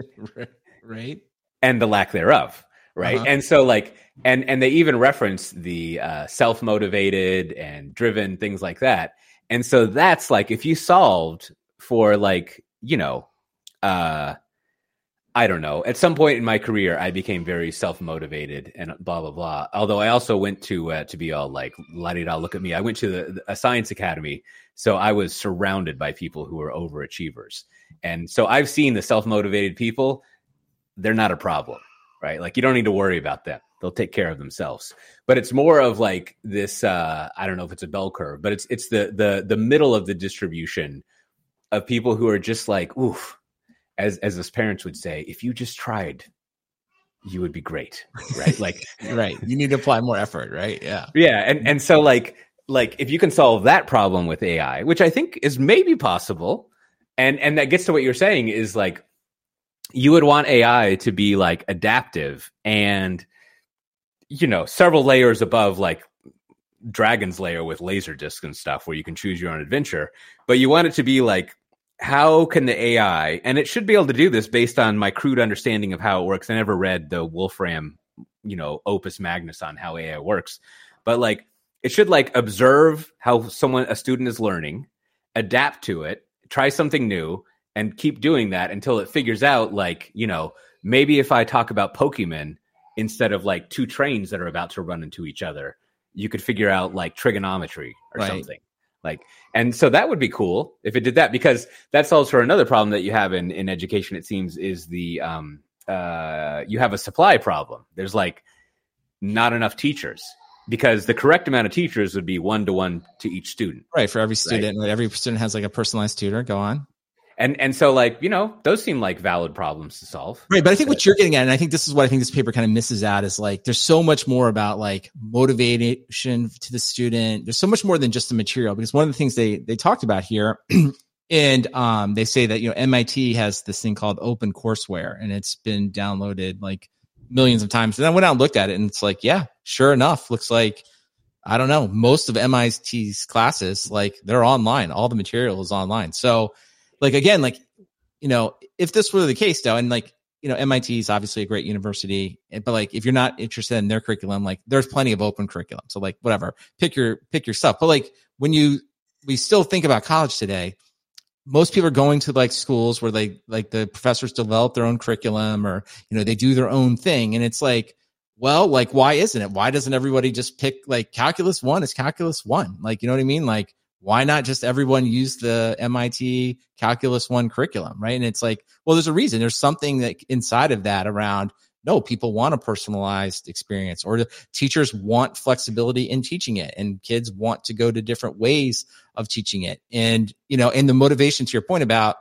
Right.
And the lack thereof, right? Uh-huh. And so like, and and they even reference the uh, self-motivated and driven, things like that. And so that's like, if you solved for like, you know, uh, I don't know, at some point in my career, I became very self-motivated and blah, blah, blah. Although I also went to, uh, to be all like, la-di-da, look at me. I went to the, a science academy. So I was surrounded by people who were overachievers. And so I've seen the self-motivated people. They're not a problem, right? Like, you don't need to worry about them. They'll take care of themselves. But it's more of like this, uh, I don't know if it's a bell curve, but it's, it's the, the, the middle of the distribution of people who are just like, oof, as, as us parents would say, if you just tried, you would be great. Right. Like,
right. You need to apply more effort. Right. Yeah.
Yeah. And, and so like, like if you can solve that problem with A I, which I think is maybe possible. And, and that gets to what you're saying is like, you would want A I to be like adaptive and, you know, several layers above like Dragon's Lair with laser discs and stuff where you can choose your own adventure. But you want it to be like, how can the A I, and it should be able to do this based on my crude understanding of how it works. I never read the Wolfram, you know, opus magnus on how A I works, but like it should like observe how someone, a student is learning, adapt to it, try something new, and keep doing that until it figures out like, you know, maybe if I talk about Pokemon instead of like two trains that are about to run into each other, you could figure out like trigonometry or right. something. Like, and so that would be cool if it did that, because that solves for another problem that you have in, in education, it seems, is the, um, uh, you have a supply problem. There's like not enough teachers, because the correct amount of teachers would be one to one to each student.
Right. For every student, right? Every student has like a personalized tutor. Go on.
And and so like, you know, those seem like valid problems to solve.
Right. But I think what you're getting at, and I think this is what I think this paper kind of misses out, is like, there's so much more about like motivation to the student. There's so much more than just the material, because one of the things they, they talked about here and um, they say that, you know, M I T has this thing called open courseware, and it's been downloaded like millions of times. And I went out and looked at it, and it's like, yeah, sure enough, looks like, I don't know, most of M I T's classes, like they're online. All the material is online. So, like, again, like, you know, if this were the case though, and like, you know, M I T is obviously a great university, but like, if you're not interested in their curriculum, like there's plenty of open curriculum. So like, whatever, pick your, pick your stuff. But like, when you, we still think about college today, most people are going to like schools where they, like the professors develop their own curriculum, or, you know, they do their own thing. And it's like, well, like, why isn't it? Why doesn't everybody just pick like calculus one is calculus one? Like, you know what I mean? Like, why not just everyone use the M I T Calculus One curriculum, right? And it's like, well, there's a reason. There's something that inside of that around, no, people want a personalized experience, or the teachers want flexibility in teaching it, and kids want to go to different ways of teaching it. And, you know, and the motivation, to your point about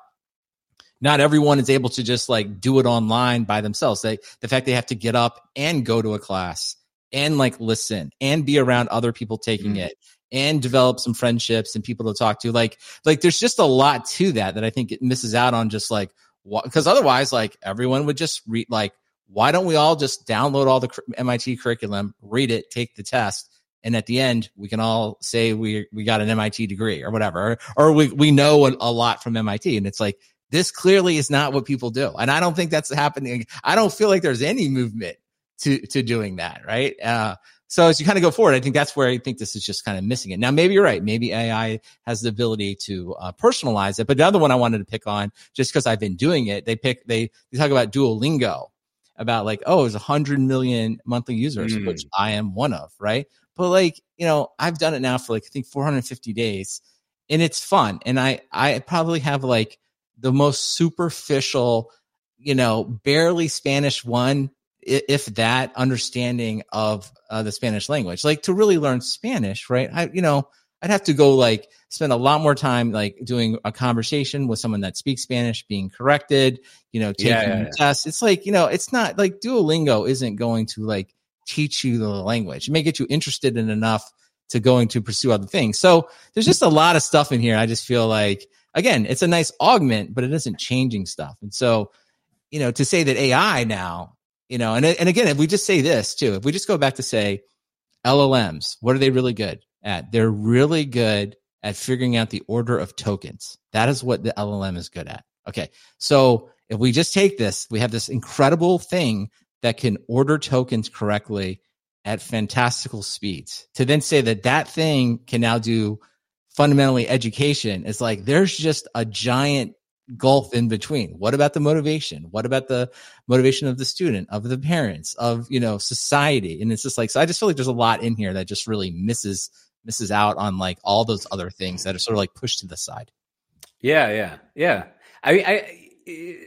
not everyone is able to just like do it online by themselves. They, the fact they have to get up and go to a class and like listen and be around other people taking mm. it, and develop some friendships and people to talk to. Like, like there's just a lot to that that I think it misses out on, just like, because otherwise, like everyone would just read, like, why don't we all just download all the M I T curriculum, read it, take the test, and at the end we can all say we we got an M I T degree or whatever, or, or we we know a, a lot from M I T. And it's like, this clearly is not what people do, and I don't think that's happening. I don't feel like there's any movement to to doing that, right? Uh, So as you kind of go forward, I think that's where I think this is just kind of missing it. Now, maybe you're right. Maybe A I has the ability to uh, personalize it. But the other one I wanted to pick on, just because I've been doing it, they pick, they, they talk about Duolingo, about like, oh, there's a hundred million monthly users, mm. which I am one of, right? But like, you know, I've done it now for like, I think four hundred fifty days, and it's fun. And I, I probably have like the most superficial, you know, barely Spanish one, if that, understanding of uh, the Spanish language. Like, to really learn Spanish, right? I, you know, I'd have to go like spend a lot more time like doing a conversation with someone that speaks Spanish, being corrected, you know, taking
yeah, yeah, yeah.
tests. It's like, you know, it's not like Duolingo isn't going to like teach you the language. It may get you interested in enough to going to pursue other things. So there's just a lot of stuff in here. I just feel like, again, it's a nice augment, but it isn't changing stuff. And so, you know, to say that A I now, you know, and, and again, if we just say this too, if we just go back to say L L Ms, what are they really good at? They're really good at figuring out the order of tokens. That is what the L L M is good at. Okay. So if we just take this, we have this incredible thing that can order tokens correctly at fantastical speeds. To then say that that thing can now do fundamentally education, is like, there's just a giant gulf in between. What about the motivation? What about the motivation of the student, of the parents, of, you know, society? And it's just like, so I just feel like there's a lot in here that just really misses misses out on like all those other things that are sort of like pushed to the side.
Yeah, yeah, yeah. I mean, I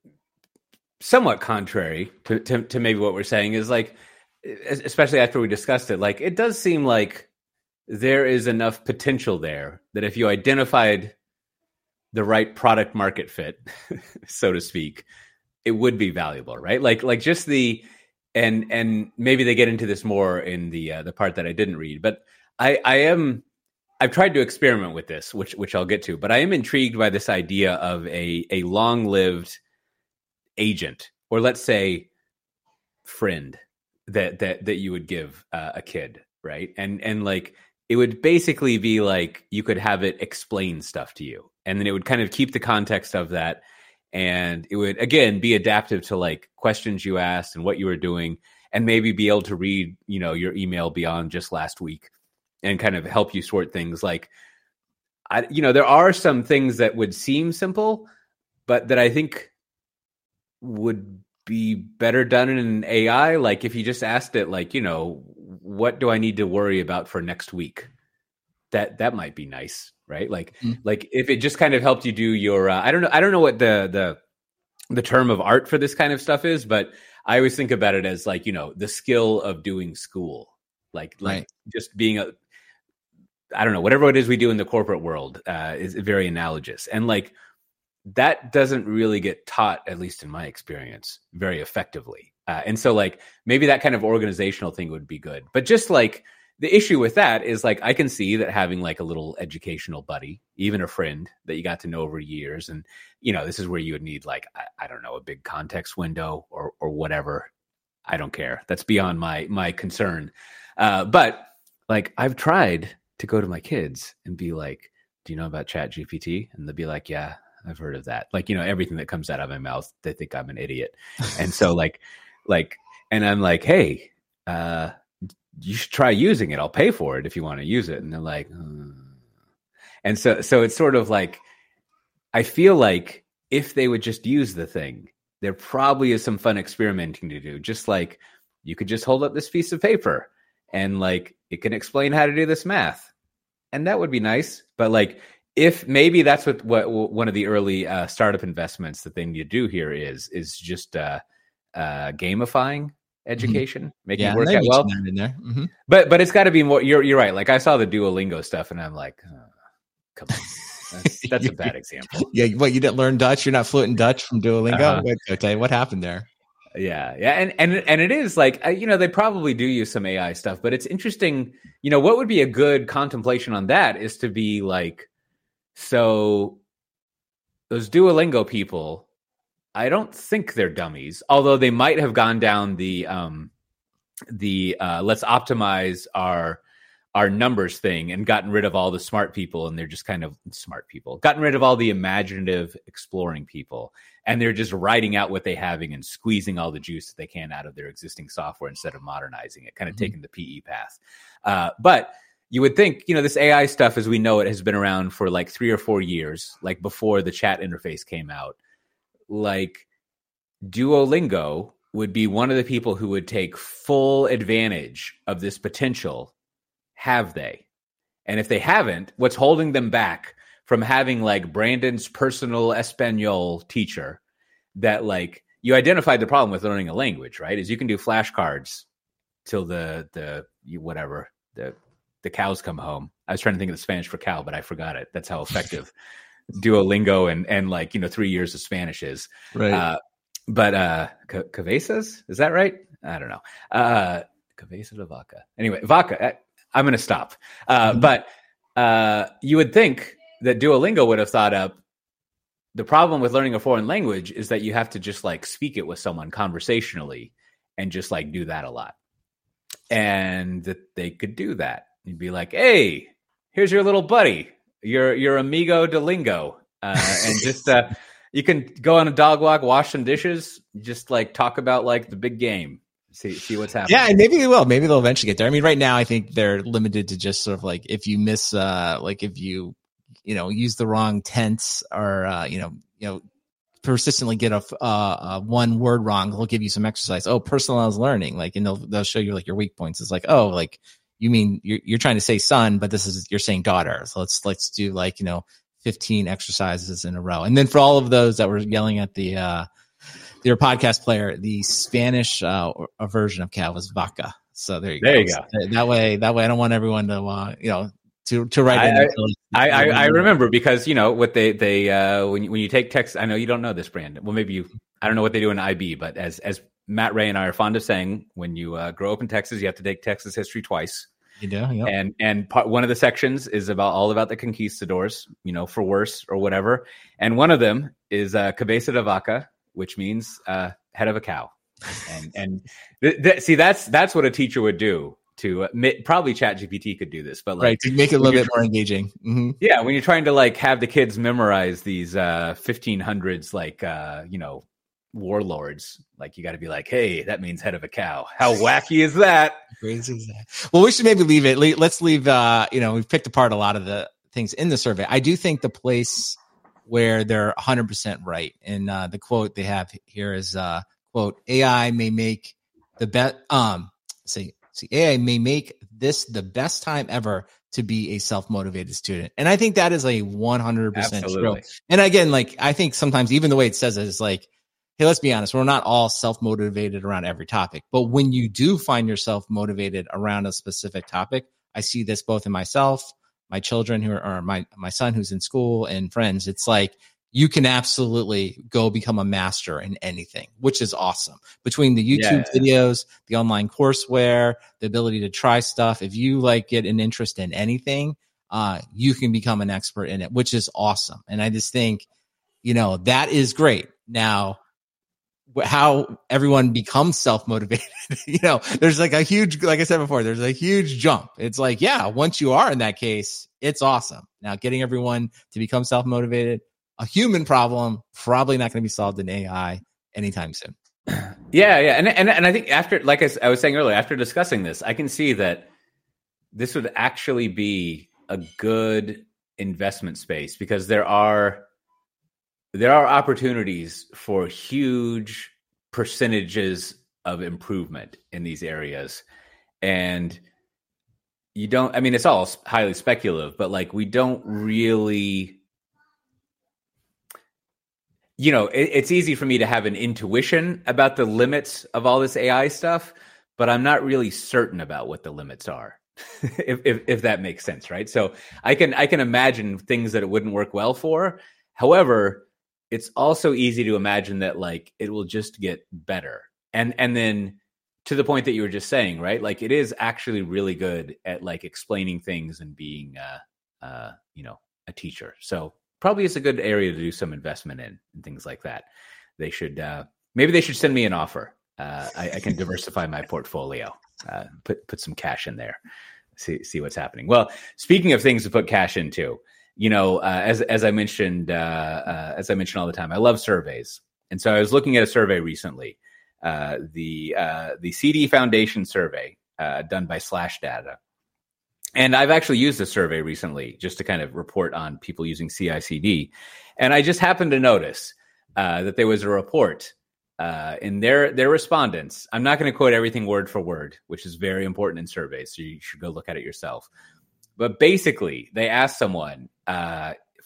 somewhat contrary to, to to maybe what we're saying is like, especially after we discussed it, like, it does seem like there is enough potential there that if you identified the right product market fit, so to speak, it would be valuable, right? Like, like just the, and, and maybe they get into this more in the, uh, the part that I didn't read, but I, I am, I've tried to experiment with this, which, which I'll get to, but I am intrigued by this idea of a, a long-lived agent, or let's say friend, that, that, that you would give uh, a kid, right? And, and like, it would basically be like, you could have it explain stuff to you, and then it would kind of keep the context of that. And it would, again, be adaptive to like questions you asked and what you were doing, and maybe be able to read, you know, your email beyond just last week and kind of help you sort things. Like, I, you know, there are some things that would seem simple, but that I think would be better done in an A I. Like, if you just asked it, like, you know, what do I need to worry about for next week? That, that might be nice. Right. Like, mm-hmm. like if it just kind of helped you do your, uh, I don't know. I don't know what the, the, the term of art for this kind of stuff is, but I always think about it as like, you know, the skill of doing school, like, like right. just being a, I don't know, whatever it is we do in the corporate world uh, is very analogous. And like, that doesn't really get taught, at least in my experience, very effectively. Uh, and so like, maybe that kind of organizational thing would be good, but just like, the issue with that is like, I can see that having like a little educational buddy, even a friend that you got to know over years. And, you know, this is where you would need like, I, I don't know, a big context window or, or whatever. I don't care. That's beyond my, my concern. Uh, but like, I've tried to go to my kids and be like, do you know about Chat G P T? And they'll be like, yeah, I've heard of that. Like, you know, everything that comes out of my mouth, they think I'm an idiot. And so like, like, and I'm like, hey, uh, you should try using it. I'll pay for it if you want to use it. And they're like, oh. And so, so it's sort of like, I feel like if they would just use the thing, there probably is some fun experimenting to do. Just like, you could just hold up this piece of paper and like, it can explain how to do this math. And that would be nice. But like, if maybe that's what, what one of the early uh, startup investments that they need to do here is, is just uh, uh, gamifying education, mm-hmm. making yeah, it work out well. In there. Mm-hmm. But but it's got to be more. You're you're right. Like, I saw the Duolingo stuff, and I'm like, oh, come on, that's, that's a bad example.
Yeah, what, you didn't learn Dutch? You're not fluent in Dutch from Duolingo? Uh-huh. Wait, okay, what happened there?
Yeah, yeah, and and and it is like, you know, they probably do use some A I stuff, but it's interesting. You know, what would be a good contemplation on that is to be like, so those Duolingo people, I don't think they're dummies, although they might have gone down the um, the uh, let's optimize our our numbers thing and gotten rid of all the smart people, and they're just kind of smart people, gotten rid of all the imaginative, exploring people, and they're just writing out what they having and squeezing all the juice that they can out of their existing software instead of modernizing it, kind of mm-hmm. taking the P E path. Uh, but you would think, you know, this A I stuff as we know it has been around for like three or four years, like before the chat interface came out. Like, Duolingo would be one of the people who would take full advantage of this potential. Have they? And if they haven't, what's holding them back from having like Brandon's personal Espanol teacher that like you identified the problem with learning a language, right? Is you can do flashcards till the, the, whatever, the, the cows come home. I was trying to think of the Spanish for cow, but I forgot it. That's how effective Duolingo and, and like, you know, three years of Spanish is.
Right.
Uh, but, uh, C- Cabezas, is that right? I don't know. Uh, Cabeza de vaca. Anyway, vaca, I, I'm going to stop. Uh, mm-hmm. But, uh, you would think that Duolingo would have thought up the problem with learning a foreign language is that you have to just like speak it with someone conversationally and just like do that a lot. And that they could do that. You'd be like, hey, here's your little buddy, your your amigo Duolingo. Uh, and just uh, you can go on a dog walk, wash some dishes, just like talk about like the big game. See see what's happening.
Yeah, and maybe they will. Maybe they'll eventually get there. I mean, right now I think they're limited to just sort of like if you miss uh like if you you know use the wrong tense or uh, you know, you know, persistently get a uh, uh, one word wrong, they'll give you some exercise. Oh, personalized learning, like, and they'll they'll show you like your weak points. It's like, oh, like you mean you're you're trying to say son, but this is you're saying daughter. So let's let's do like you know fifteen exercises in a row. And then for all of those that were yelling at the uh, your podcast player, the Spanish uh, version of cow was vaca. So there you
there
go.
you go.
So that way, that way, I don't want everyone to uh, you know. To, to write
I,
in
I, I, I remember because, you know, what they, they, uh, when you, when you take text, I know you don't know this, Brandon. Well, maybe you, I don't know what they do in I B, but as, as Matt Ray and I are fond of saying, when you uh, grow up in Texas, you have to take Texas history twice.
You do, yeah.
And, and part, one of the sections is about all about the conquistadors, you know, for worse or whatever. And one of them is uh, cabeza de vaca, which means uh, head of a cow. And, and th- th- see, that's, that's what a teacher would do. To uh, probably ChatGPT could do this, but like
right to make it a little bit more engaging. Mm-hmm.
Yeah, when you're trying to like have the kids memorize these uh, fifteen hundreds, like uh, you know, warlords, like you got to be like, hey, that means head of a cow. How wacky is that?
Crazy is that? Well, we should maybe leave it. Let's leave. Uh, you know, we've picked apart a lot of the things in the survey. I do think the place where they're one hundred percent right, and uh, the quote they have here is uh, quote A I may make the best. Um, say. See, A I may make this the best time ever to be a self-motivated student. And I think that is a one hundred percent true. And again, like, I think sometimes even the way it says it is like, hey, let's be honest, we're not all self-motivated around every topic. But when you do find yourself motivated around a specific topic, I see this both in myself, my children who are, or my, my son who's in school and friends. It's like, you can absolutely go become a master in anything, which is awesome. Between the YouTube yeah. videos, the online courseware, the ability to try stuff. If you like get an interest in anything, uh, you can become an expert in it, which is awesome. And I just think, you know, that is great. Now, how everyone becomes self-motivated, you know, there's like a huge, like I said before, there's a huge jump. It's like, yeah, once you are in that case, it's awesome. Now, getting everyone to become self-motivated, a human problem, probably not going to be solved in A I anytime soon.
Yeah, yeah. And, and, and I think after, like I, I was saying earlier, after discussing this, I can see that this would actually be a good investment space because there are, there are opportunities for huge percentages of improvement in these areas. And you don't, I mean, it's all highly speculative, but like we don't really... You know, it, it's easy for me to have an intuition about the limits of all this A I stuff, but I'm not really certain about what the limits are, if, if if that makes sense, right? So I can I can imagine things that it wouldn't work well for. However, it's also easy to imagine that like it will just get better. And and then to the point that you were just saying, right? Like it is actually really good at like explaining things and being uh uh you know, a teacher. So probably it's a good area to do some investment in and things like that. They should, uh, maybe they should send me an offer. Uh, I, I can diversify my portfolio, uh, put, put some cash in there, see, see what's happening. Well, speaking of things to put cash into, you know, uh, as, as I mentioned, uh, uh, as I mentioned all the time, I love surveys. And so I was looking at a survey recently, uh, the, uh, the C D Foundation survey, uh, done by Slashdata. And I've actually used this survey recently just to kind of report on people using C I C D. And I just happened to notice uh, that there was a report uh, in their their respondents. I'm not going to quote everything word for word, which is very important in surveys. So you should go look at it yourself. But basically, they asked someone uh,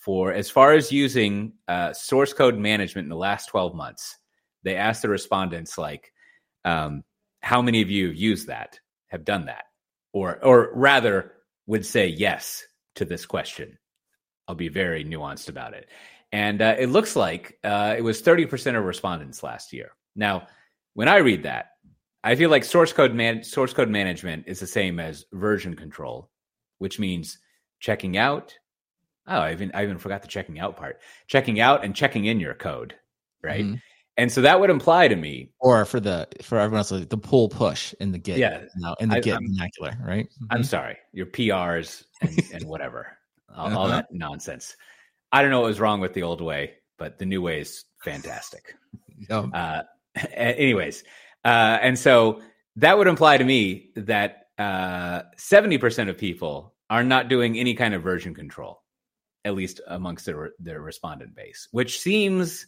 for as far as using uh, source code management in the last twelve months. They asked the respondents, like, um, how many of you have used that, have done that, or or rather would say yes to this question. I'll be very nuanced about it. And uh, it looks like uh, it was thirty percent of respondents last year. Now, when I read that, I feel like source code man- source code management is the same as version control, which means checking out. Oh, I even I even forgot the checking out part. Checking out and checking in your code, right? Mm-hmm. And so that would imply to me,
or for the for everyone else, the pull push in the Git,
yeah,
no, in the
I,
Git
I'm,
vernacular, right? Mm-hmm.
I'm sorry, your P Rs and, and whatever, all, uh-huh. all that nonsense. I don't know what was wrong with the old way, but the new way is fantastic.
Yep.
Uh, anyways, uh, and so that would imply to me that uh, seventy percent of people are not doing any kind of version control, at least amongst their their respondent base, which seems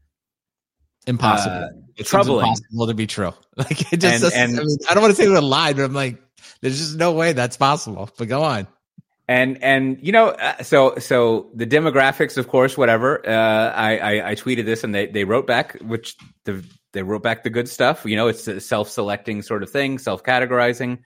impossible.
Uh,
it's
troubling.
Impossible to be true. Like it just.
And, and,
I mean, I don't want to say it a lie, but I'm like, there's just no way that's possible. But go on.
And and you know, uh, so so the demographics, of course, whatever. Uh, I, I I tweeted this, and they they wrote back, which the they wrote back the good stuff. You know, it's a self-selecting sort of thing, self-categorizing,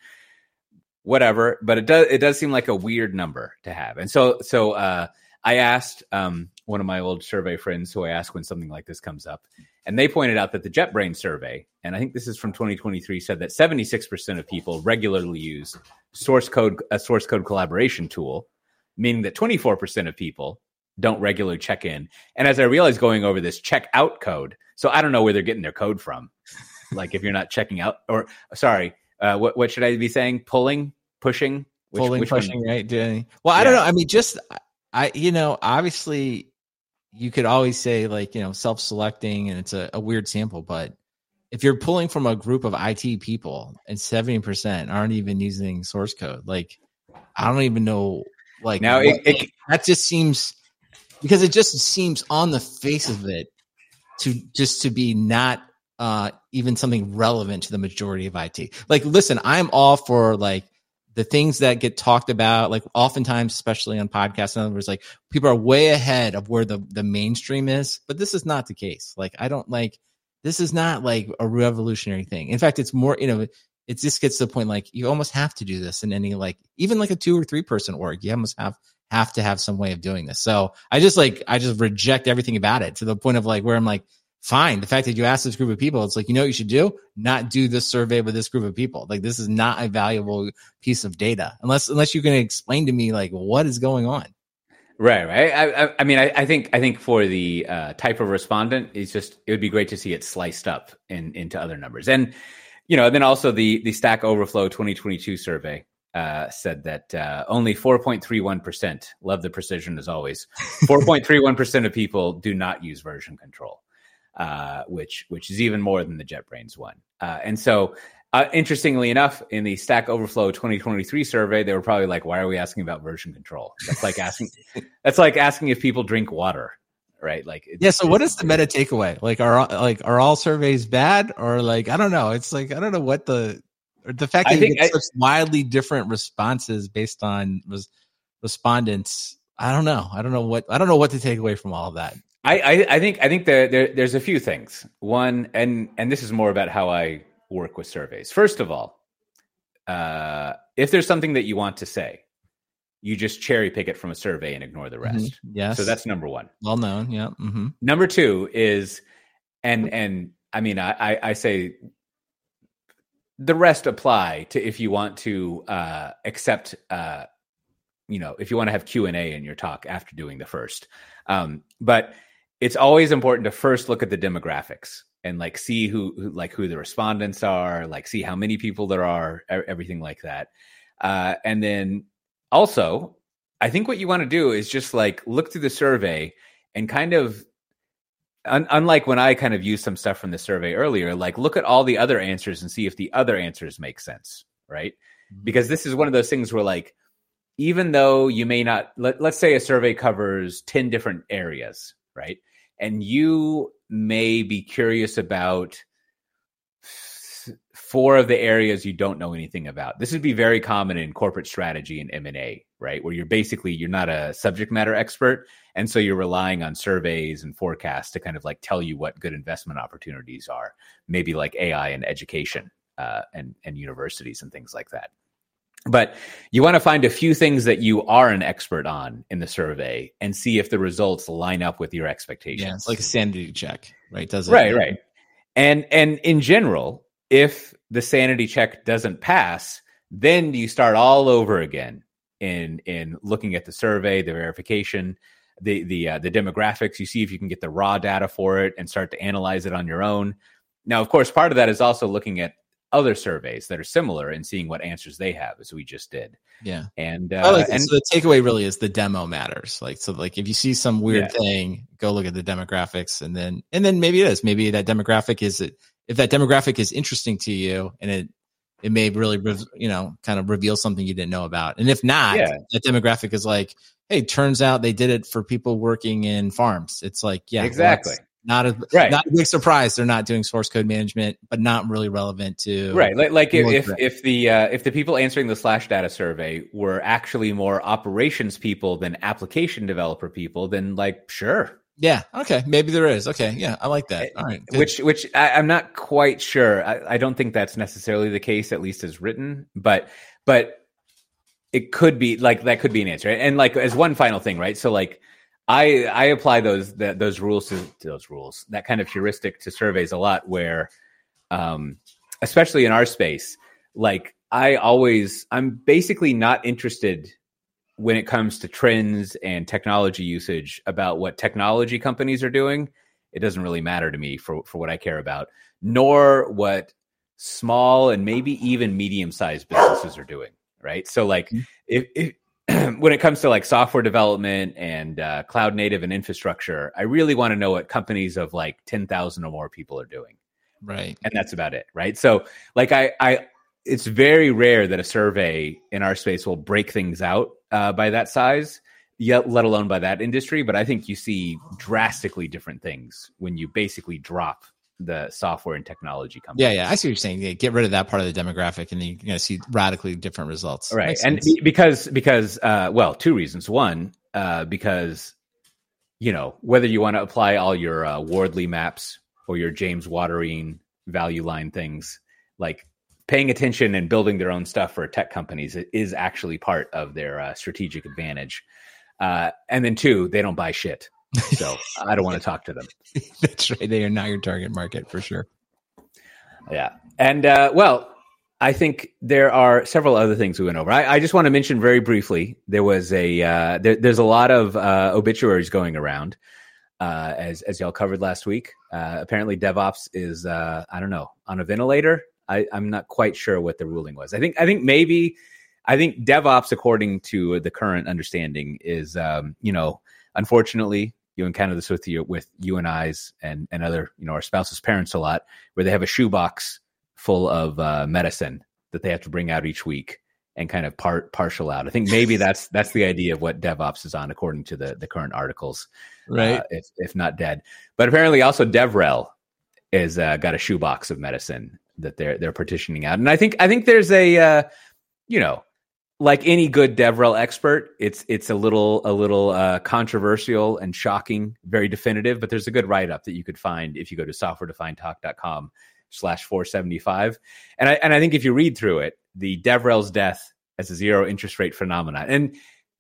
whatever. But it does it does seem like a weird number to have. And so so uh, I asked um, one of my old survey friends, who I ask when something like this comes up, and they pointed out that the JetBrains survey, and I think this is from twenty twenty-three, said that seventy-six percent of people regularly use source code, a source code collaboration tool, meaning that twenty-four percent of people don't regularly check in. And as I realized going over this, check out code. So I don't know where they're getting their code from. Like if you're not checking out, or sorry, uh, what what should I be saying? Pulling, pushing,
which, pulling, which pushing, one? Right? Doing well. I yeah. don't know. I mean, just I, you know, obviously. You could always say like, you know, self-selecting and it's a, a weird sample, but if you're pulling from a group of I T people and seventy percent aren't even using source code, like, I don't even know, like
now
what,
it, it,
that just seems, because it just seems on the face of it to just to be not uh, even something relevant to the majority of I T. Like, listen, I'm all for like, the things that get talked about, like oftentimes, especially on podcasts, in other words, like people are way ahead of where the, the mainstream is, but this is not the case. Like, I don't like, this is not like a revolutionary thing. In fact, it's more, you know, it just gets to the point, like you almost have to do this in any, like, even like a two or three person org, you almost have, have to have some way of doing this. So I just like, I just reject everything about it to the point of like, where I'm like, fine. The fact that you ask this group of people, it's like, you know what you should do? Not do this survey with this group of people. Like, this is not a valuable piece of data unless, unless you can explain to me like what is going on.
Right. Right. I, I, I mean, I, I think, I think for the uh, type of respondent, it's just, it would be great to see it sliced up in, into other numbers. And, you know, then also the, the Stack Overflow twenty twenty-two survey uh, said that uh, only four point three one percent, love the precision as always, four point three one percent of people do not use version control. Uh, which which is even more than the JetBrains one. Uh, and so, uh, interestingly enough, in the Stack Overflow twenty twenty-three survey, they were probably like, "Why are we asking about version control?" That's like asking. That's like asking if people drink water, right? Like,
yeah. So, what is the meta takeaway? Like, are like are all surveys bad, or like I don't know? It's like I don't know what the or the fact that you get I, such wildly different responses based on res- respondents. I don't know. I don't know what I don't know what to take away from all of that.
I, I, I think I think there, there there's a few things. One, and and this is more about how I work with surveys. First of all, uh, if there's something that you want to say, you just cherry pick it from a survey and ignore the rest.
Mm-hmm. Yes.
So that's number one.
Well known. Yeah. Mm-hmm.
Number two is, and and I mean I, I, I say the rest apply to if you want to uh, accept. Uh, you know, if you want to have Q and A in your talk after doing the first, um, but it's always important to first look at the demographics and like see who, who like who the respondents are, like see how many people there are, everything like that. Uh, and then also, I think what you want to do is just like look through the survey and kind of, un- unlike when I kind of used some stuff from the survey earlier, like look at all the other answers and see if the other answers make sense, right? Mm-hmm. Because this is one of those things where like, even though you may not, let, let's say a survey covers ten different areas, right? And you may be curious about four of the areas you don't know anything about. This would be very common in corporate strategy and M and A, right? Where you're basically, you're not a subject matter expert. And so you're relying on surveys and forecasts to kind of like tell you what good investment opportunities are, maybe like A I and education uh, and, and universities and things like that. But you want to find a few things that you are an expert on in the survey and see if the results line up with your expectations.
Yeah, it's like a sanity check, right? Does it?
Right, right. And and in general, if the sanity check doesn't pass, then you start all over again in in looking at the survey, the verification, the the uh, the demographics. You see if you can get the raw data for it and start to analyze it on your own. Now, of course, part of that is also looking at other surveys that are similar and seeing what answers they have, as we just did.
Yeah.
And,
uh, like
and
so the takeaway really is the demo matters. Like, so like if you see some weird
yeah.
thing, go look at the demographics and then, and then maybe it is, maybe that demographic is it. If that demographic is interesting to you and it, it may really, you know, kind of reveal something you didn't know about. And if not,
yeah.
that demographic is like, hey, turns out they did it for people working in farms. It's like, yeah,
exactly.
Well, Not a
right.
not a big surprise. They're not doing source code management, but not really relevant to
right. Like, like if if, if the uh, if the people answering the Slash Data survey were actually more operations people than application developer people, then like sure,
yeah, okay, maybe there is. Okay, yeah, I like that. All right, good.
which which I, I'm not quite sure. I, I don't think that's necessarily the case, at least as written, but but it could be like that could be an answer. And like as one final thing, right? So like. I, I apply those that, those rules to, to those rules, that kind of heuristic to surveys a lot where, um, especially in our space, like I always, I'm basically not interested when it comes to trends and technology usage about what technology companies are doing. It doesn't really matter to me for, for what I care about, nor what small and maybe even medium-sized businesses are doing. Right. So like mm-hmm. if, if when it comes to like software development and uh, cloud native and infrastructure, I really want to know what companies of like ten thousand or more people are doing.
Right.
And that's about it. Right. So like I, I, it's very rare that a survey in our space will break things out uh, by that size, yet let alone by that industry. But I think you see drastically different things when you basically drop the software and technology companies.
Yeah, yeah, I see what you're saying. Yeah, get rid of that part of the demographic, and then you're going to see radically different results.
Right, and because because uh, well, two reasons. One, uh, because you know whether you want to apply all your uh, Wardley maps or your James Waterine value line things, like paying attention and building their own stuff for tech companies is actually part of their uh, strategic advantage. Uh, and then two, they don't buy shit. So I don't want to talk to them.
That's right. They are not your target market for sure.
Yeah. And uh, well, I think there are several other things we went over. I, I just want to mention very briefly, there was a, uh, there, there's a lot of uh, obituaries going around uh, as, as y'all covered last week. Uh, apparently DevOps is, uh, I don't know, on a ventilator. I, I'm not quite sure what the ruling was. I think, I think maybe, I think DevOps, according to the current understanding is, um, you know, unfortunately, you encounter this with you with you and I's and, and other, you know, our spouses' parents a lot, where they have a shoebox full of uh, medicine that they have to bring out each week and kind of part partial out. I think maybe that's that's the idea of what DevOps is on, according to the, the current articles,
right?
Uh, if if not dead, but apparently also DevRel is uh, got a shoebox of medicine that they're they're partitioning out, and I think I think there's a uh, you know. Like any good DevRel expert, it's it's a little a little uh, controversial and shocking, very definitive. But there's a good write up that you could find if you go to software defined talk dot com slash four seventy-five. And I and I think if you read through it, the DevRel's death as a zero interest rate phenomenon. And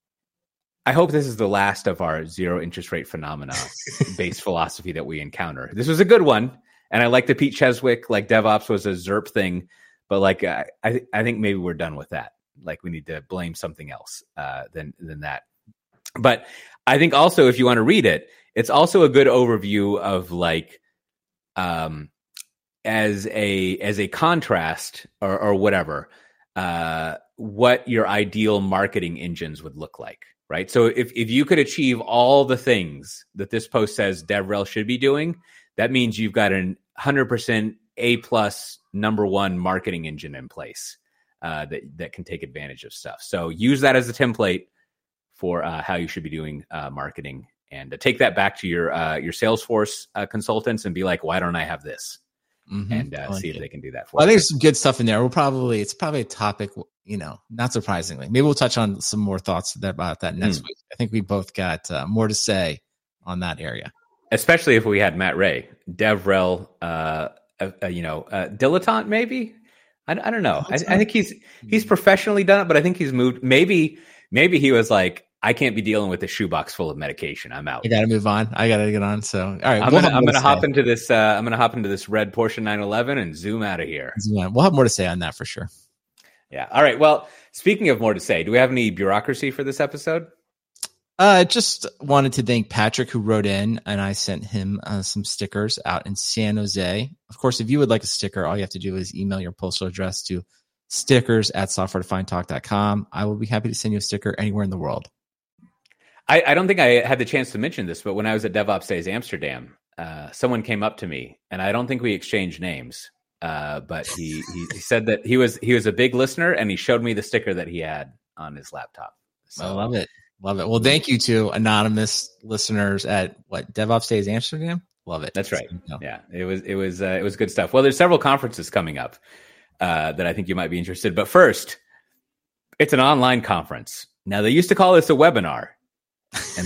I hope this is the last of our zero interest rate phenomena based philosophy that we encounter. This was a good one, and I like the Pete Cheswick, like DevOps was a ZERP thing, but like I I, I think maybe we're done with that. Like we need to blame something else uh, than than that. But I think also if you want to read it, it's also a good overview of like um, as a as a contrast or, or whatever, uh, what your ideal marketing engines would look like, right? So if if you could achieve all the things that this post says DevRel should be doing, that means you've got an one hundred percent A plus number one marketing engine in place. Uh, that that can take advantage of stuff. So use that as a template for uh, how you should be doing uh, marketing, and uh, take that back to your uh, your Salesforce uh, consultants and be like, why don't I have this?
mm-hmm.
and uh,
like
see if
it.
they can do that for
well,
us.
I think there's some good stuff in there. We'll probably, it's probably a topic, you know, not surprisingly. Maybe we'll touch on some more thoughts about that next mm. week. I think we both got uh, more to say on that area.
Especially if we had Matt Ray, DevRel, uh, uh, you know, uh, dilettante maybe. I, I don't know. I, I think he's he's professionally done it, but I think he's moved. Maybe maybe he was like, I can't be dealing with a shoebox full of medication. I'm out.
I got to move on. I got to get on. So all right,
I'm
we'll
gonna I'm gonna
to
hop
say.
into this. Uh, I'm gonna hop into this red Porsche nine eleven and zoom out of here.
Yeah, we'll have more to say on that for sure.
Yeah. All right. Well, speaking of more to say, do we have any bureaucracy for this episode?
I uh, just wanted to thank Patrick who wrote in, and I sent him uh, some stickers out in San Jose. Of course, if you would like a sticker, all you have to do is email your postal address to stickers at software defined talk dot com. I will be happy to send you a sticker anywhere in the world.
I, I don't think I had the chance to mention this, but when I was at DevOps Days Amsterdam, uh, someone came up to me, and I don't think we exchanged names, uh, but he, he he said that he was he was a big listener, and he showed me the sticker that he had on his laptop.
So, I love it. Love it. Well, thank you to anonymous listeners at what DevOps Days Amsterdam. Love it.
That's right. So, yeah, it was it was uh, it was good stuff. Well, there's several conferences coming up uh, that I think you might be interested. But first, it's an online conference. Now they used to call this a webinar, and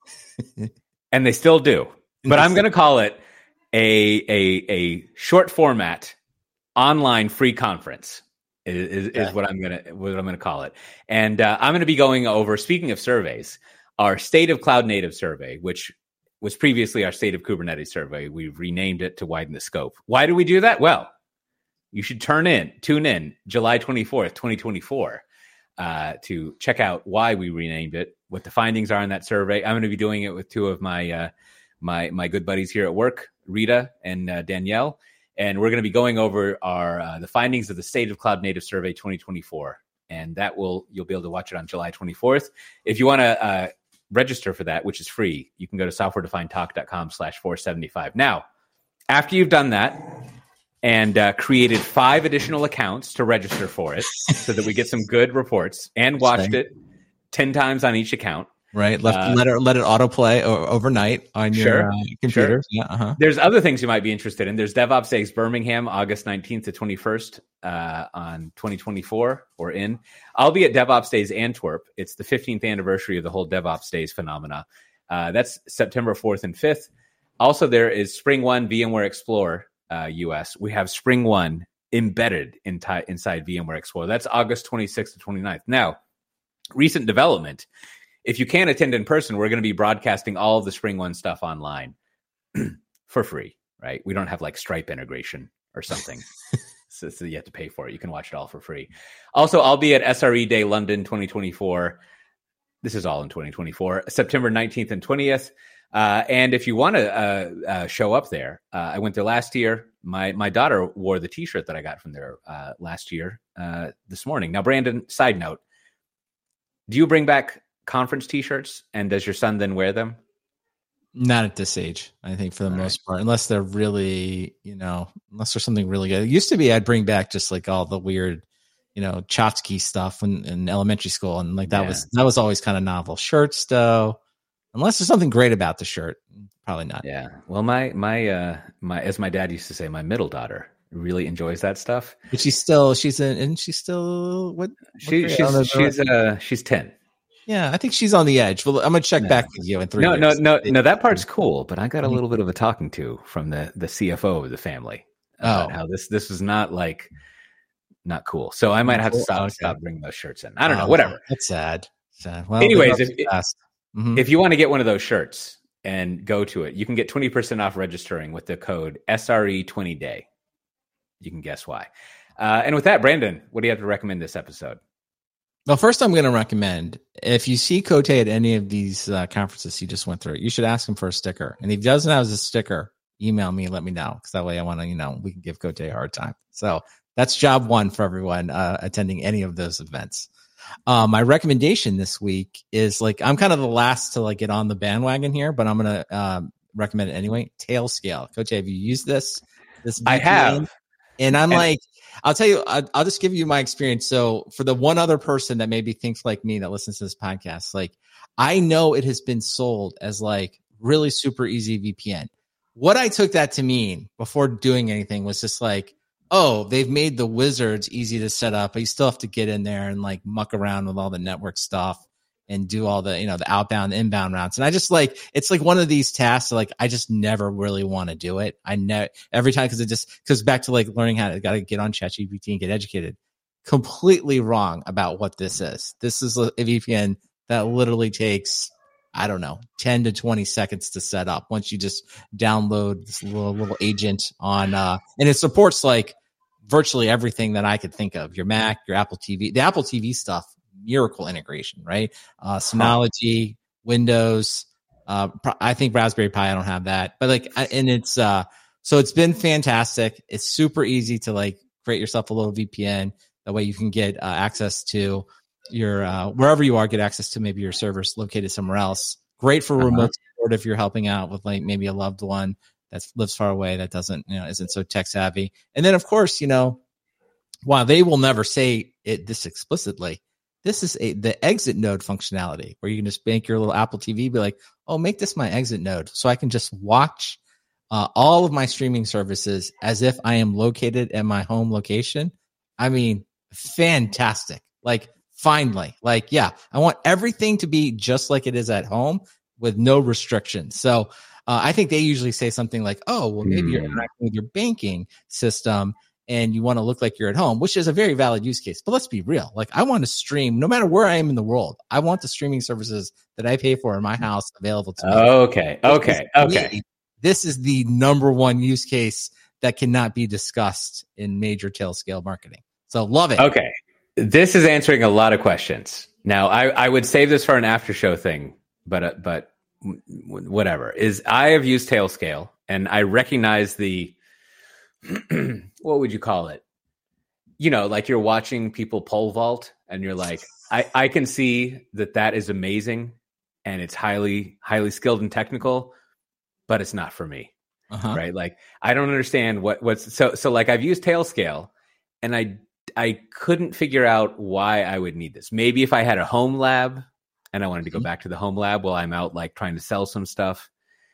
they and they still do. But I'm going to call it a a a short format online free conference. Is, is, yeah. is what I'm gonna what I'm gonna call it, and uh, I'm gonna be going over. Speaking of surveys, our State of Cloud Native survey, which was previously our State of Kubernetes survey, we've renamed it to widen the scope. Why do we do that? Well, you should turn in, tune in, July twenty-fourth, twenty twenty-four, uh, to check out why we renamed it, what the findings are in that survey. I'm going to be doing it with two of my uh, my my good buddies here at work, Rita and uh, Danielle. And we're going to be going over our uh, the findings of the State of Cloud Native Survey twenty twenty-four, and that will you'll be able to watch it on July twenty-fourth. If you want to uh, register for that, which is free, you can go to software defined talk dot com slash four seventy-five. Now, after you've done that and uh, created five additional accounts to register for it, so that we get some good reports, and watched it ten times on each account.
Right, Left, uh, let it let it autoplay overnight on your
sure,
uh, computer.
Sure.
Yeah, uh-huh.
There's other things you might be interested in. There's DevOps Days Birmingham, August nineteenth to twenty-first uh, on twenty twenty-four or in. I'll be at DevOps Days Antwerp. It's the fifteenth anniversary of the whole DevOps Days phenomena. Uh, that's September fourth and fifth. Also, there is Spring One VMware Explorer uh, U S. We have Spring One embedded in t- inside VMware Explorer. That's August twenty-sixth to twenty-ninth. Now, recent development. If you can't attend in person, we're going to be broadcasting all of the Spring One stuff online for free, right? We don't have like Stripe integration or something. so, so you have to pay for it. You can watch it all for free. Also, I'll be at S R E Day London twenty twenty-four. This is all in twenty twenty-four, September nineteenth and twentieth. Uh, and if you want to uh, uh, show up there, uh, I went there last year. My my daughter wore the T-shirt that I got from there uh, last year uh, this morning. Now, Brandon, side note, do you bring back conference T-shirts, and does your son then wear them?
Not at this age, I think, for the
All
most
right.
part, unless they're really, you know, unless there's something really good. It used to be I'd bring back just like all the weird, you know, Chotsky stuff in, in elementary school, and like that yeah. was that was always kind of novel. Shirts, though, unless there's something great about the shirt, probably not.
Yeah. Well, my my uh my as my dad used to say, my middle daughter really enjoys that stuff.
But she's still she's in, and she's still what? what
she she's she's uh she's ten.
Yeah, I think she's on the edge. Well, I'm gonna check
no.
back with you in three
no,
years.
No, no, no, no. That part's cool, but I got a little bit of a talking to from the the C F O of the family about
oh.
how this this is not like not cool. So I might have to stop
okay.
stop bringing those shirts in. I don't
oh,
know. Whatever.
That's sad. Sad. Well,
anyways, if
mm-hmm.
if you want to get one of those shirts and go to it, you can get twenty percent off registering with the code S R E twenty day. You can guess why. Uh, and with that, Brandon, what do you have to recommend this episode?
Well, first, I'm going to recommend if you see Cote at any of these uh, conferences he just went through, you should ask him for a sticker. And if he doesn't have a sticker, email me, let me know, because that way I want to, you know, we can give Cote a hard time. So that's job one for everyone uh, attending any of those events. Um, my recommendation this week is like I'm kind of the last to like get on the bandwagon here, but I'm going to um, recommend it anyway. Tailscale, Cote, have you used this? This V P N?
I have,
and I'm
and-
like. I'll tell you, I'll, I'll just give you my experience. So for the one other person that maybe thinks like me that listens to this podcast, like I know it has been sold as like really super easy V P N. what I took that to mean before doing anything was just like, oh, they've made the wizards easy to set up, but you still have to get in there and like muck around with all the network stuff and do all the, you know, the outbound, inbound routes. And I just like, it's like one of these tasks, like I just never really want to do it. I know every time, cause it just, cause back to like learning how to got to get on ChatGPT and get educated. Completely wrong about what this is. This is a V P N that literally takes, I don't know, ten to twenty seconds to set up once you just download this little, little agent on, uh, and it supports like virtually everything that I could think of. Your Mac, your Apple T V, the Apple T V stuff, miracle integration, right? Uh, Synology, Windows, uh, I think Raspberry Pi, I don't have that, but like, and it's, uh, so it's been fantastic. It's super easy to like create yourself a little V P N. That way you can get uh, access to your, uh, wherever you are, get access to maybe your servers located somewhere else. Great for remote uh-huh. support if you're helping out with like maybe a loved one that lives far away that doesn't, you know, isn't so tech savvy. And then of course, you know, while they will never say it this explicitly, this is a, the exit node functionality where you can just make your little Apple T V, be like, oh, make this my exit node. So I can just watch uh, all of my streaming services as if I am located at my home location. I mean, fantastic. Like, finally, like, yeah, I want everything to be just like it is at home with no restrictions. So uh, I think they usually say something like, oh, well, maybe mm. you're interacting with your banking system and you want to look like you're at home, which is a very valid use case. But let's be real. Like, I want to stream no matter where I am in the world. I want the streaming services that I pay for in my house available to me.
Okay. Okay. Okay.
Me. This is the number one use case that cannot be discussed in major tail scale marketing. So love it.
Okay. This is answering a lot of questions. Now, I, I would save this for an after show thing, but uh, but w- whatever. Is I have used Tailscale, and I recognize the what would you call it? You know, like you're watching people pole vault, and you're like, I, I can see that that is amazing, and it's highly highly skilled and technical, but it's not for me, uh-huh. right? Like I don't understand what what's so so. Like I've used Tailscale, and I. I couldn't figure out why I would need this. Maybe if I had a home lab and I wanted to go back to the home lab while I'm out like trying to sell some stuff.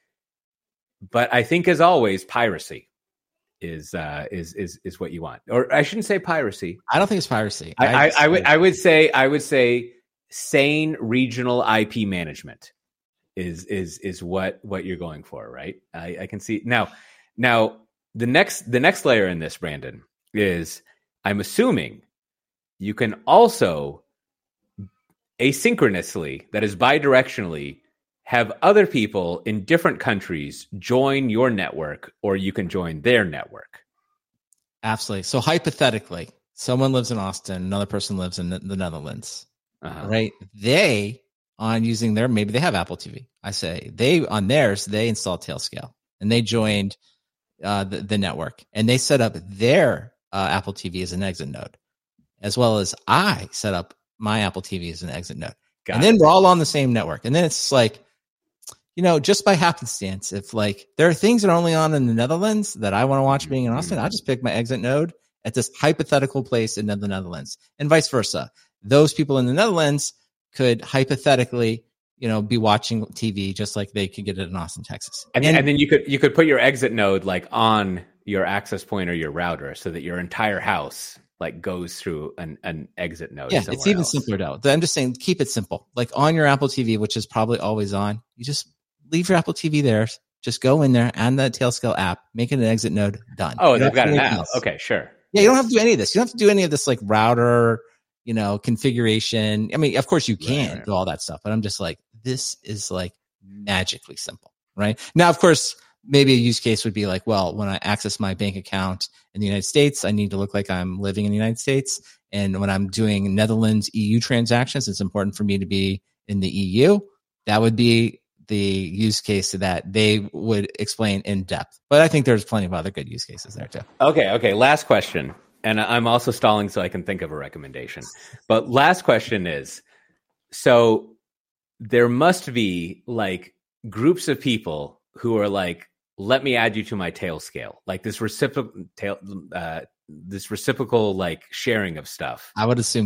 But I think as always, piracy is uh, is is is what you want. Or I shouldn't say piracy.
I don't think it's piracy.
I, I, I, I would I would say I would say sane regional I P management is is is what what you're going for, right? I, I can see now. Now the next the next layer in this, Brandon, is I'm assuming you can also asynchronously, that is bidirectionally, have other people in different countries join your network, or you can join their network.
Absolutely. So hypothetically, someone lives in Austin, another person lives in the Netherlands, uh-huh. right? They, on using their, maybe they have Apple T V. I say they, on theirs, they installed Tailscale and they joined uh, the, the network and they set up their Uh, Apple T V as an exit node, as well as I set up my Apple T V as an exit node. Got and it. Then we're all on the same network. And then it's like, you know, just by happenstance, if like there are things that are only on in the Netherlands that I want to watch being in Austin, I'll just pick my exit node at this hypothetical place in the Netherlands and vice versa. Those people in the Netherlands could hypothetically, you know, be watching T V just like they could get it in Austin, Texas.
And, and, and then you could, you could put your exit node like on your access point or your router so that your entire house like goes through an, an exit node.
Yeah, it's even
else.
simpler though. I'm just saying, keep it simple. Like on your Apple T V, which is probably always on, you just leave your Apple T V there. Just go in there and the Tailscale app, make it an exit node, done.
Oh, they've got an app. Else. Okay, sure.
Yeah, you don't have to do any of this. You don't have to do any of this like router, you know, configuration. I mean, of course you can right, right. do all that stuff, but I'm just like, this is like magically simple, right? Now, of course, maybe a use case would be like, well, when I access my bank account in the United States, I need to look like I'm living in the United States. And when I'm doing Netherlands E U transactions, it's important for me to be in the E U. That would be the use case that they would explain in depth. But I think there's plenty of other good use cases there too.
Okay. Okay. Last question. And I'm also stalling so I can think of a recommendation. But last question is, so there must be like groups of people who are like, let me add you to my Tailscale, like this reciprocal tail, uh, this reciprocal like sharing of stuff.
I would assume so.
so.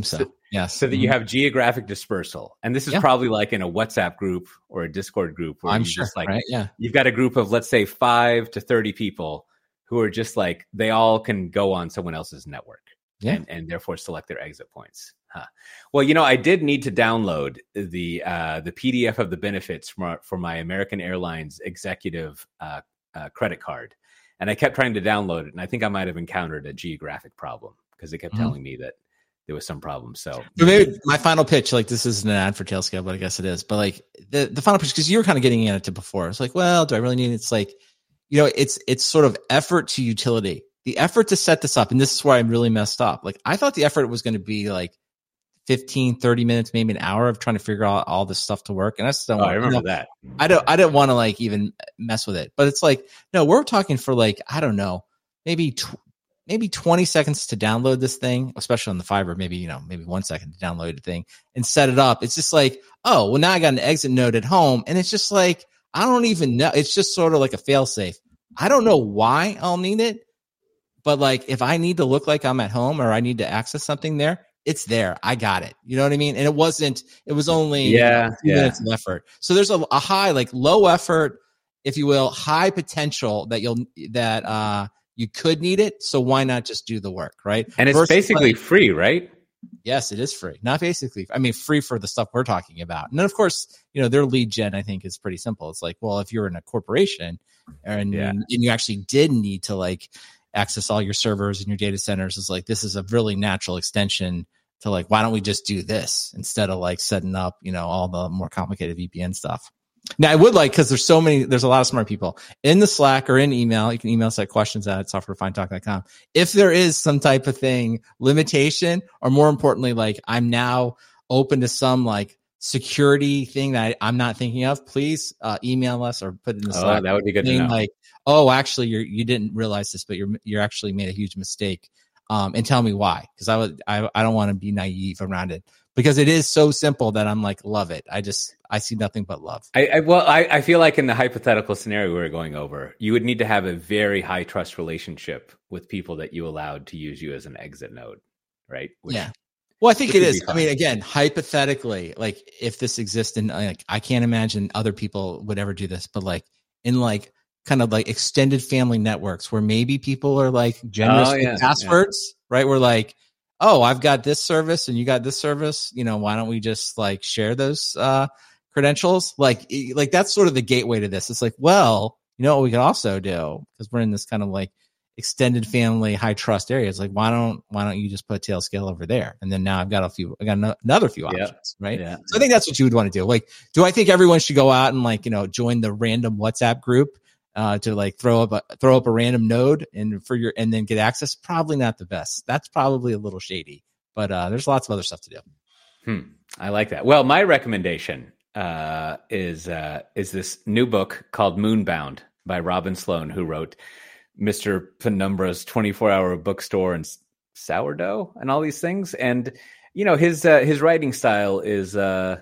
Yes.
So that
mm-hmm.
you have geographic dispersal. And this is
yeah.
probably like in a WhatsApp group or a Discord group where
I'm
you
sure,
just like,
right? Yeah.
You've got a group of, let's say, five to thirty people who are just like, they all can go on someone else's network
yeah.
and, and therefore select their exit points. Huh. Well, you know, I did need to download the uh, the P D F of the benefits for, for my American Airlines executive uh, uh, credit card. And I kept trying to download it. And I think I might have encountered a geographic problem because they kept mm-hmm. telling me that there was some problem. So
but maybe my final pitch, like this isn't an ad for Tailscale, but I guess it is. But like the, the final pitch, because you were kind of getting at it before. It's like, well, do I really need it? It's like, you know, it's it's sort of effort to utility. The effort to set this up, and this is where I'm really messed up. Like I thought the effort was going to be like fifteen, thirty minutes, maybe an hour of trying to figure out all this stuff to work. And I just don't
oh,
want,
I remember
you know,
that.
I don't I didn't want to like even mess with it. But it's like, no, we're talking for like, I don't know, maybe tw- maybe twenty seconds to download this thing, especially on the fiber, maybe, you know, maybe one second to download the thing and set it up. It's just like, oh, well, now I got an exit node at home. And it's just like, I don't even know. It's just sort of like a fail safe. I don't know why I'll need it, but like, if I need to look like I'm at home or I need to access something there, it's there. I got it. You know what I mean? And it wasn't, it was only
yeah,
you know, two
yeah.
minutes of effort. So there's a, a high, like low effort, if you will, high potential that you'll, that, uh, you could need it, so why not just do the work, right?
And it's Versus basically like, free, right?
Yes, it is free. Not basically. I mean, free for the stuff we're talking about. And then, of course, you know, their lead gen, I think, is pretty simple. It's like, well, if you're in a corporation and, yeah. and you actually did need to like access all your servers and your data centers, it's like, this is a really natural extension to like, why don't we just do this instead of like setting up, you know, all the more complicated V P N stuff. Now I would like, cause there's so many, there's a lot of smart people in the Slack or in email. You can email us at questions at software defined talk dot com. If there is some type of thing, limitation, or more importantly, like I'm now open to some like security thing that I, I'm not thinking of, please uh, email us or put it in the Slack.
Oh, that would be good
thing,
to know.
Like, oh, actually you're, you didn't realize this, but you're, you're actually made a huge mistake. Um, and tell me why. Cause I would, I, I don't want to be naive around it. Because it is so simple that I'm like, love it. I just, I see nothing but love.
I, I well, I, I feel like in the hypothetical scenario we were going over, you would need to have a very high trust relationship with people that you allowed to use you as an exit node, right? Which,
yeah. Well, I think it is. I mean, again, hypothetically, like if this exists in, like, I can't imagine other people would ever do this, but like in like kind of like extended family networks where maybe people are like generous
oh,
with
yeah,
passwords, yeah. right? We're like, oh, I've got this service and you got this service, you know, why don't we just like share those uh, credentials? Like, like that's sort of the gateway to this. It's like, well, you know what we could also do, because we're in this kind of like extended family, high trust areas. Like, why don't, why don't you just put Tailscale over there? And then now I've got a few, I got no, another few options, yeah. right? Yeah. So I think that's what you would want to do. Like, do I think everyone should go out and like, you know, join the random WhatsApp group? Uh, to like throw up a throw up a random node and for your and then get access? Probably not the best. That's probably a little shady, but uh, there's lots of other stuff to do.
Hmm. I like that. Well, my recommendation uh, is uh, is this new book called Moonbound by Robin Sloan, who wrote Mister Penumbra's twenty-four hour bookstore and sourdough and all these things. And you know his uh, his writing style is, uh,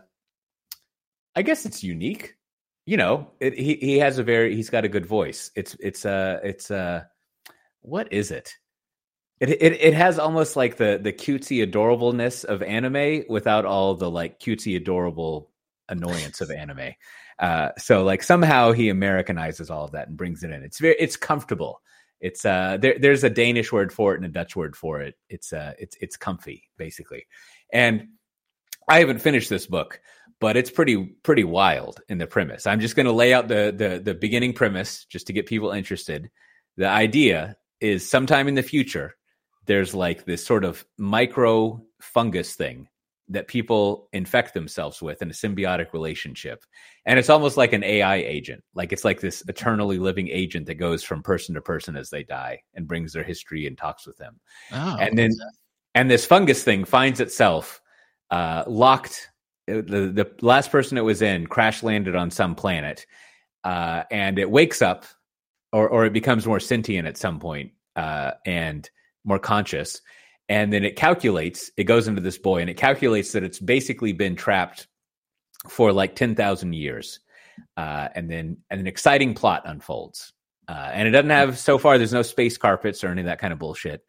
I guess it's unique. You know, it, he he has a very he's got a good voice. It's it's uh it's uh what is it? It it it has almost like the the cutesy adorableness of anime without all the like cutesy adorable annoyance of anime. Uh, so like somehow he Americanizes all of that and brings it in. It's very it's comfortable. It's uh there there's a Danish word for it and a Dutch word for it. It's uh it's it's comfy basically. And I haven't finished this book, but it's pretty pretty wild in the premise. I'm just going to lay out the, the the beginning premise just to get people interested. The idea is sometime in the future, there's like this sort of micro fungus thing that people infect themselves with in a symbiotic relationship. And it's almost like an A I agent. Like it's like this eternally living agent that goes from person to person as they die and brings their history and talks with them. Oh, and then and this fungus thing finds itself uh, locked. The, the last person it was in crash landed on some planet, uh, and it wakes up, or or it becomes more sentient at some point, uh, and more conscious, and then it calculates. It goes into this boy, and it calculates that it's basically been trapped for like ten thousand years, uh, and then an exciting plot unfolds, uh, and it doesn't have so far. There's no space carpets or any of that kind of bullshit.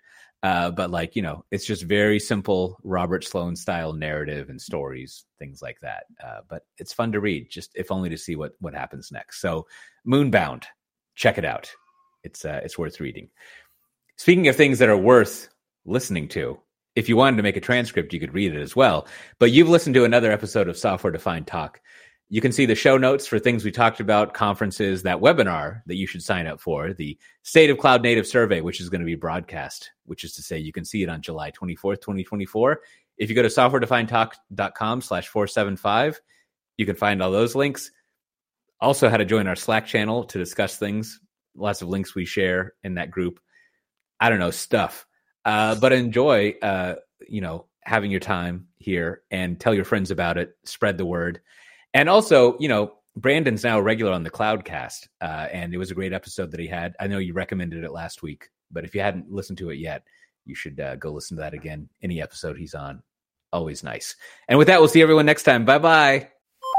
Uh, but like, you know, it's just very simple Robert Sloan style narrative and stories, things like that. Uh, but it's fun to read, just if only to see what, what happens next. So Moonbound, check it out. It's uh, it's worth reading. Speaking of things that are worth listening to, if you wanted to make a transcript, you could read it as well. But you've listened to another episode of Software Defined Talk. You can see the show notes for things we talked about, conferences, that webinar that you should sign up for, the State of Cloud Native Survey, which is going to be broadcast, which is to say you can see it on July twenty-fourth, twenty twenty-four. If you go to softwaredefinedtalk.com slash 475, you can find all those links. Also how to join our Slack channel to discuss things. Lots of links we share in that group. I don't know, stuff. Uh, but enjoy, uh, you know, having your time here and tell your friends about it. Spread the word. And also, you know, Brandon's now a regular on the Cloudcast, uh, and it was a great episode that he had. I know you recommended it last week, but if you hadn't listened to it yet, you should uh, go listen to that again. Any episode he's on, always nice. And with that, we'll see everyone next time. Bye-bye.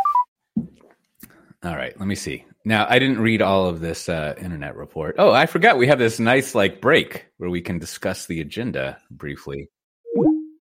All right, let me see. Now, I didn't read all of this uh, internet report. Oh, I forgot we have this nice like break where we can discuss the agenda briefly.